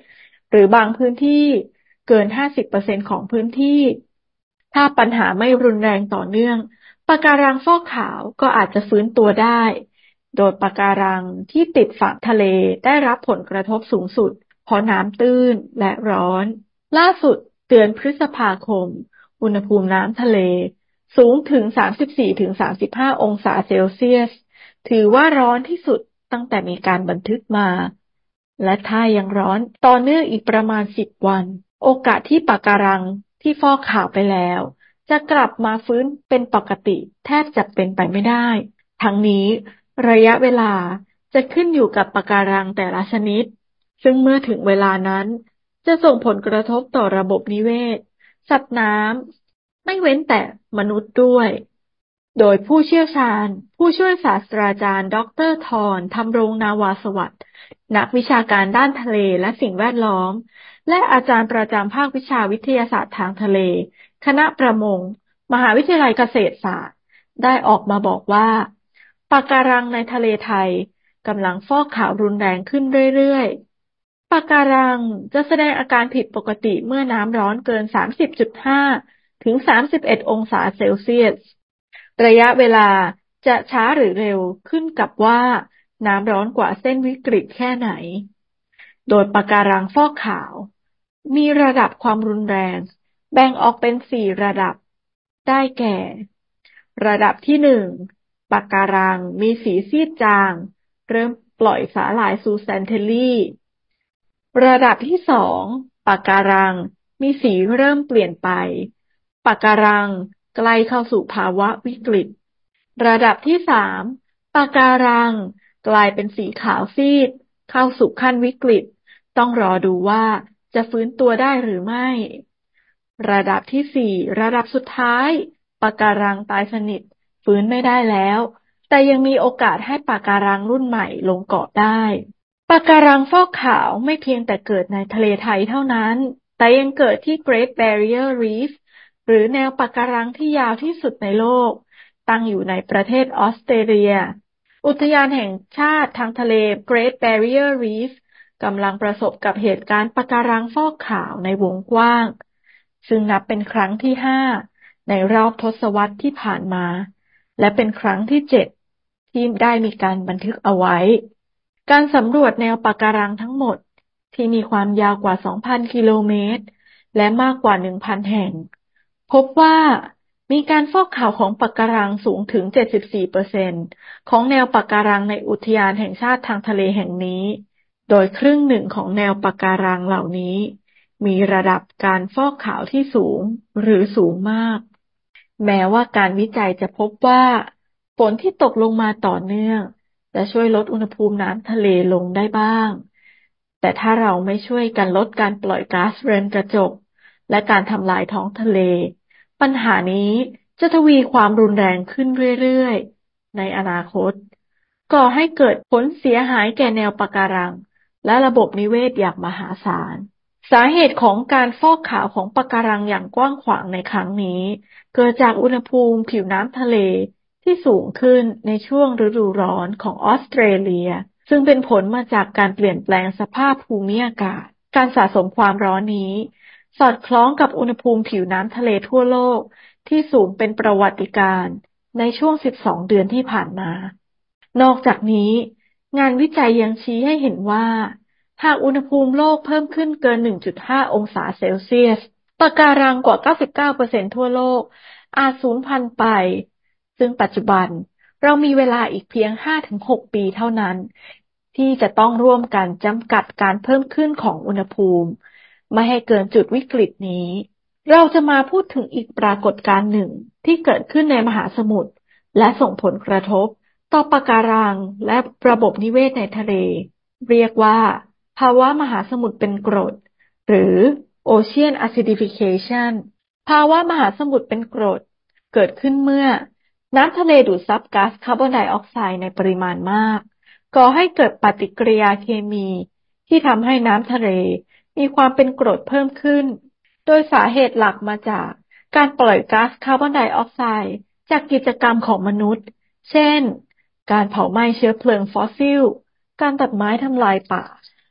หรือบางพื้นที่เกิน ห้าสิบเปอร์เซ็นต์ ของพื้นที่ถ้าปัญหาไม่รุนแรงต่อเนื่องปะการังฟอกขาวก็อาจจะฟื้นตัวได้โดยปะการังที่ติดฝั่งทะเลได้รับผลกระทบสูงสุดเพราะน้ำตื้นและร้อนล่าสุดเดือนพฤษภาคมอุณหภูมิน้ำทะเลสูงถึง สามสิบสี่ถึงสามสิบห้า องศาเซลเซียสถือว่าร้อนที่สุดตั้งแต่มีการบันทึกมาและถ้ายังร้อนต่อเนื่องอีกประมาณสิบวันโอกาสที่ปะการังที่ฟอกขาวไปแล้วจะกลับมาฟื้นเป็นปกติแทบจะเป็นไปไม่ได้ทั้งนี้ระยะเวลาจะขึ้นอยู่กับปะการังแต่ละชนิดซึ่งเมื่อถึงเวลานั้นจะส่งผลกระทบต่อระบบนิเวศสัตว์น้ำไม่เว้นแต่มนุษย์ด้วยโดยผู้เชี่ยวชาญผู้ช่วยศาสตราจารย์ดร.ธรธำรงนาวาสวัสดิ์นักวิชาการด้านทะเลและสิ่งแวดล้อมและอาจารย์ประจำภาควิชาวิทยาศาสตร์ทางทะเลคณะประมงมหาวิทยาลัยเกษตรศาสตร์ได้ออกมาบอกว่าปะการังในทะเลไทยกำลังฟอกขาวรุนแรงขึ้นเรื่อยๆปะการังจะแสดงอาการผิดปกติเมื่อน้ำร้อนเกิน สามสิบจุดห้า ถึง สามสิบเอ็ด องศาเซลเซียสระยะเวลาจะช้าหรือเร็วขึ้นกับว่าน้ำร้อนกว่าเส้นวิกฤตแค่ไหนโดยปะการังฟอกขาวมีระดับความรุนแรงแบ่งออกเป็นสี่ระดับได้แก่ระดับที่หนึ่งปะการังมีสีซีดจางเริ่มปล่อยสาหร่ายซูแซนเทลลี่ระดับที่สองปะการังมีสีเริ่มเปลี่ยนไปปะการังใกล้เข้าสู่ภาวะวิกฤตระดับที่สามปะการังกลายเป็นสีขาวซีดเข้าสู่ขั้นวิกฤตต้องรอดูว่าจะฟื้นตัวได้หรือไม่ระดับที่สี่ระดับสุดท้ายปะการังตายสนิทฟื้นไม่ได้แล้วแต่ยังมีโอกาสให้ปะการังรุ่นใหม่ลงเกาะได้ปะการังฟอกขาวไม่เพียงแต่เกิดในทะเลไทยเท่านั้นแต่ยังเกิดที่ Great Barrier Reef หรือแนวปะการังที่ยาวที่สุดในโลกตั้งอยู่ในประเทศออสเตรเลียอุทยานแห่งชาติทางทะเล Great Barrier Reef กำลังประสบกับเหตุการณ์ปะการังฟอกขาวในวงกว้างซึ่งนับเป็นครั้งที่ห้าในรอบทศวรรษที่ผ่านมาและเป็นครั้งที่เจ็ดที่ได้มีการบันทึกเอาไว้การสำรวจแนวปะการังทั้งหมดที่มีความยาวกว่า สองพัน กิโลเมตรและมากกว่า หนึ่งพัน แห่งพบว่ามีการฟอกขาวของปะการังสูงถึง เจ็ดสิบสี่เปอร์เซ็นต์ ของแนวปะการังในอุทยานแห่งชาติทางทะเลแห่งนี้โดยครึ่งหนึ่งของแนวปะการังเหล่านี้มีระดับการฟอกขาวที่สูงหรือสูงมากแม้ว่าการวิจัยจะพบว่าฝนที่ตกลงมาต่อเนื่องจะช่วยลดอุณหภูมิน้ำทะเลลงได้บ้างแต่ถ้าเราไม่ช่วยกันลดการปล่อยก๊าซเรือนกระจกและการทำลายท้องทะเลปัญหานี้จะทวีความรุนแรงขึ้นเรื่อยๆในอนาคตก่อให้เกิดผลเสียหายแก่แนวปะการังและระบบนิเวศอย่างมหาศาลสาเหตุของการฟอกขาวของปะการังอย่างกว้างขวางในครั้งนี้เกิดจากอุณหภูมิผิวน้ำทะเลที่สูงขึ้นในช่วงฤดูร้อนของออสเตรเลียซึ่งเป็นผลมาจากการเปลี่ยนแปลงสภาพภูมิอากาศการสะสมความร้อนนี้สอดคล้องกับอุณหภูมิผิวน้ำทะเลทั่วโลกที่สูงเป็นประวัติการณ์ในช่วงสิบสองเดือนที่ผ่านมานอกจากนี้งานวิจัยยังชี้ให้เห็นว่าหากอุณหภูมิโลกเพิ่มขึ้นเกิน หนึ่งจุดห้า องศาเซลเซียสปะการังกว่า เก้าสิบเก้าเปอร์เซ็นต์ ทั่วโลกอาจสูญพันธุ์ไปซึ่งปัจจุบันเรามีเวลาอีกเพียง ห้าถึงหก ปีเท่านั้นที่จะต้องร่วมกันจำกัดการเพิ่มขึ้นของอุณหภูมิไม่ให้เกินจุดวิกฤตนี้เราจะมาพูดถึงอีกปรากฏการณ์หนึ่งที่เกิดขึ้นในมหาสมุทรและส่งผลกระทบต่อปะการังและระบบนิเวศในทะเลเรียกว่าภาวะมหาสมุทรเป็นกรดหรือ Ocean Acidification ภาวะมหาสมุทรเป็นกรดเกิดขึ้นเมื่อน้ำทะเลดูดซับก๊าซคาร์บอนไดออกไซด์ในปริมาณมากก่อให้เกิดปฏิกิริยาเคมีที่ทำให้น้ำทะเลมีความเป็นกรดเพิ่มขึ้นโดยสาเหตุหลักมาจากการปล่อยก๊าซคาร์บอนไดออกไซด์จากกิจกรรมของมนุษย์เช่นการเผาไหม้เชื้อเพลิงฟอสซิลการตัดไม้ทำลายป่า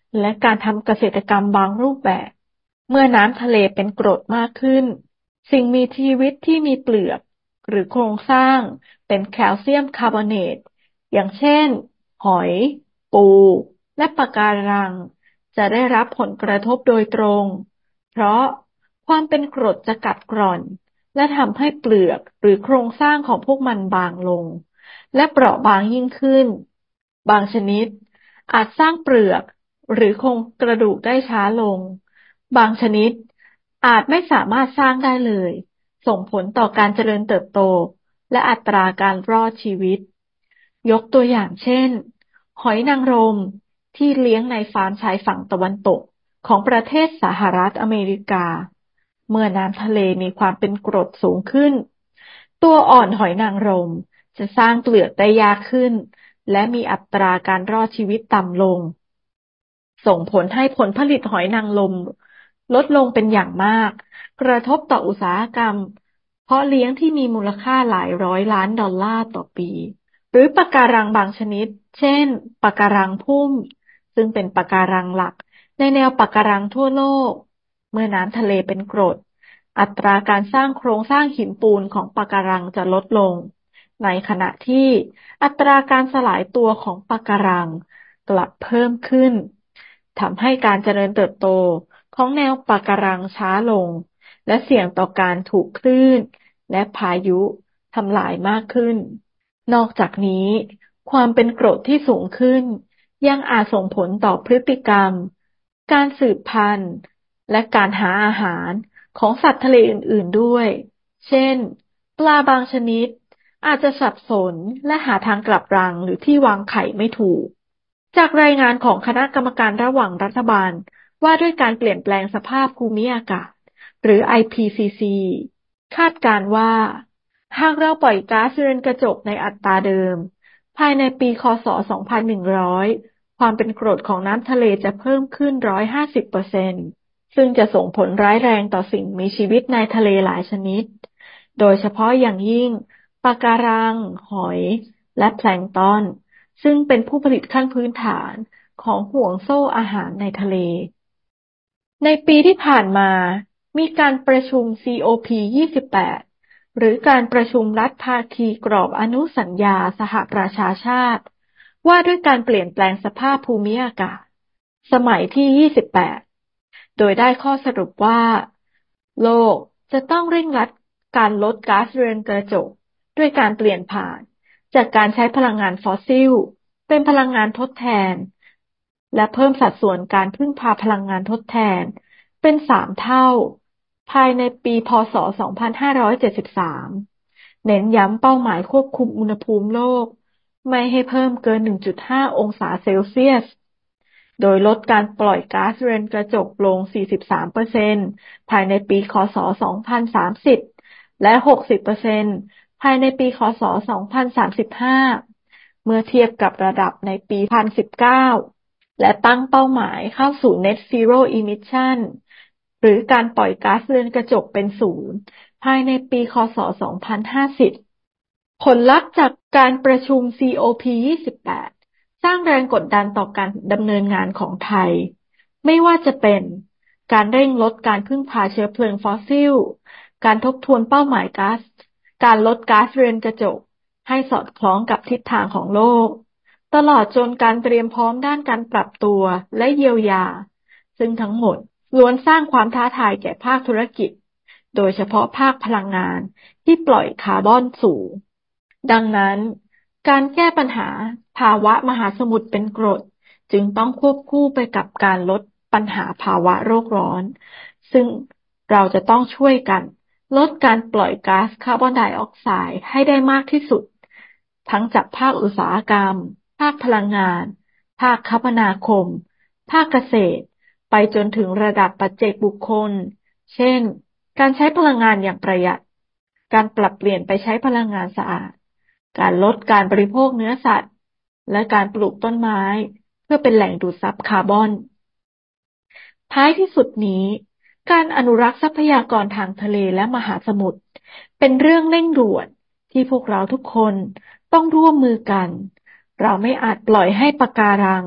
และการทำเกษตรกรรมบางรูปแบบ เมื่อน้ำทะเลเป็นกรดมากขึ้นสิ่งมีชีวิตที่มีเปลือกหรือโครงสร้างเป็นแคลเซียมคาร์บอเนตอย่างเช่นหอยปูและปะการังจะได้รับผลกระทบโดยตรงเพราะความเป็นกรดจะกัดกร่อนและทำให้เปลือกหรือโครงสร้างของพวกมันบางลงและเปราะบางยิ่งขึ้นบางชนิดอาจสร้างเปลือกหรือโครงกระดูกได้ช้าลงบางชนิดอาจไม่สามารถสร้างได้เลยส่งผลต่อการเจริญเติบโตและอัตราการรอดชีวิตยกตัวอย่างเช่นหอยนางรมที่เลี้ยงในฟาร์มชายฝั่งตะวันตกของประเทศสหรัฐอเมริกาเมื่อน้ำทะเลมีความเป็นกรดสูงขึ้นตัวอ่อนหอยนางรมจะสร้างเปลือกได้ยากขึ้นและมีอัตราการรอดชีวิตต่ำลงส่งผลให้ผลผลิตหอยนางรมลดลงเป็นอย่างมากกระทบต่ออุตสาหกรรมเพาะเลี้ยงที่มีมูลค่าหลายร้อยล้านดอลลาร์ต่อปีหรือปะการังบางชนิดเช่นปะการังพุ่มซึ่งเป็นปะการังหลักในแนวปะการังทั่วโลกเมื่อน้ำทะเลเป็นกรดอัตราการสร้างโครงสร้างหินปูนของปะการังจะลดลงในขณะที่อัตราการสลายตัวของปะการังกลับเพิ่มขึ้นทำให้การเจริญเติบโตของแนวปะการังช้าลงและเสี่ยงต่อการถูกคลื่นและพายุทำลายมากขึ้นนอกจากนี้ความเป็นกรดที่สูงขึ้นยังอาจส่งผลต่อพฤติกรรมการสืบพันธุ์และการหาอาหารของสัตว์ทะเลอื่นๆด้วยเช่นปลาบางชนิดอาจจะสับสนและหาทางกลับรังหรือที่วางไข่ไม่ถูกจากรายงานของคณะกรรมการระหว่างรัฐบาลว่าด้วยการเปลี่ยนแปลงสภาพภูมิอากาศหรือ ไอ พี ซี ซี คาดการณ์ว่าหากเราปล่อยก๊าซเรือนกระจกในอัตราเดิมภายในปี ค.ศ. สองพันหนึ่งร้อยความเป็นกรดของน้ำทะเลจะเพิ่มขึ้น หนึ่งร้อยห้าสิบเปอร์เซ็นต์ ซึ่งจะส่งผลร้ายแรงต่อสิ่งมีชีวิตในทะเลหลายชนิดโดยเฉพาะอย่างยิ่งปะการังหอยและแพลงก์ตอนซึ่งเป็นผู้ผลิตขั้นพื้นฐานของห่วงโซ่อาหารในทะเลในปีที่ผ่านมามีการประชุม ซี โอ พี ยี่สิบแปด หรือการประชุมรัฐภาคีกรอบอนุสัญญาสหประชาชาติว่าด้วยการเปลี่ยนแปลงสภาพภูมิอากาศสมัยที่ ยี่สิบแปด โดยได้ข้อสรุปว่าโลกจะต้องเร่งรัดการลดก๊าซเรือนกระจกด้วยการเปลี่ยนผ่านจากการใช้พลังงานฟอสซิลเป็นพลังงานทดแทนและเพิ่มสัดส่วนการพึ่งพาพลังงานทดแทนเป็นสามเท่าภายในปีพ.ศ. สองพันห้าร้อยเจ็ดสิบสามเน้นย้ำเป้าหมายควบคุมอุณหภูมิโลกไม่ให้เพิ่มเกิน หนึ่งจุดห้า องศาเซลเซียสโดยลดการปล่อยก๊าซเรือนกระจกลง สี่สิบสามเปอร์เซ็นต์ ภายในปี ค.ศ. สองพันสามสิบและ หกสิบเปอร์เซ็นต์ ภายในปี ค.ศ. สองพันสามสิบห้าเมื่อเทียบกับระดับในปี สองพันสิบเก้าและตั้งเป้าหมายเข้าสู่ Net Zero Emission หรือการปล่อยก๊าซเรือนกระจกเป็นศูนย์ภายในปี ค.ศ. สองพันห้าสิบผลลัพธ์จากการประชุม ซี โอ พี ยี่สิบแปด สร้างแรงกดดันต่อการดำเนินงานของไทยไม่ว่าจะเป็นการเร่งลดการพึ่งพาเชื้อเพลิงฟอสซิลการทบทวนเป้าหมายก๊าซการลดก๊าซเรือนกระจกให้สอดคล้องกับทิศทางของโลกตลอดจนการเตรียมพร้อมด้านการปรับตัวและเยียวยาซึ่งทั้งหมดล้วนสร้างความท้าทายแก่ภาคธุรกิจโดยเฉพาะภาคพลังงานที่ปล่อยคาร์บอนสูงดังนั้นการแก้ปัญหาภาวะมหาสมุทรเป็นกรดจึงต้องควบคู่ไปกับการลดปัญหาภาวะโลกร้อนซึ่งเราจะต้องช่วยกันลดการปล่อยก๊าซคาร์บอนไดออกไซด์ให้ได้มากที่สุดทั้งจากภาคอุตสาหกรรมภาคพลังงานภาคคมนาคมภาคเกษตรไปจนถึงระดับปัจเจกบุคคลเช่นการใช้พลังงานอย่างประหยัดการปรับเปลี่ยนไปใช้พลังงานสะอาดการลดการบริโภคเนื้อสัตว์และการปลูกต้นไม้เพื่อเป็นแหล่งดูดซับคาร์บอนท้ายที่สุดนี้การอนุรักษ์ทรัพยากรทางทะเลและมหาสมุทรเป็นเรื่องเร่งด่วนที่พวกเราทุกคนต้องร่วมมือกันเราไม่อาจปล่อยให้ปะการัง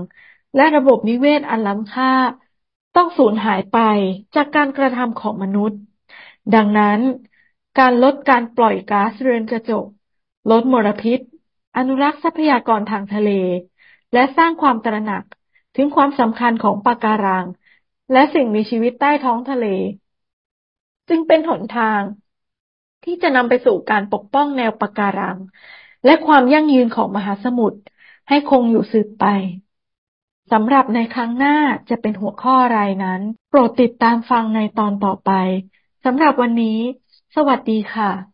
และระบบนิเวศอันล้ำค่าต้องสูญหายไปจากการกระทำของมนุษย์ดังนั้นการลดการปล่อยก๊าซเรือนกระจกลดมลพิษอนุรักษ์ทรัพยากรทางทะเลและสร้างความตระหนักถึงความสำคัญของปะการังและสิ่งมีชีวิตใต้ท้องทะเลจึงเป็นหนทางที่จะนำไปสู่การปกป้องแนวปะการังและความยั่งยืนของมหาสมุทรให้คงอยู่สืบไปสำหรับในครั้งหน้าจะเป็นหัวข้ออะไรนั้นโปรดติดตามฟังในตอนต่อไปสำหรับวันนี้สวัสดีค่ะ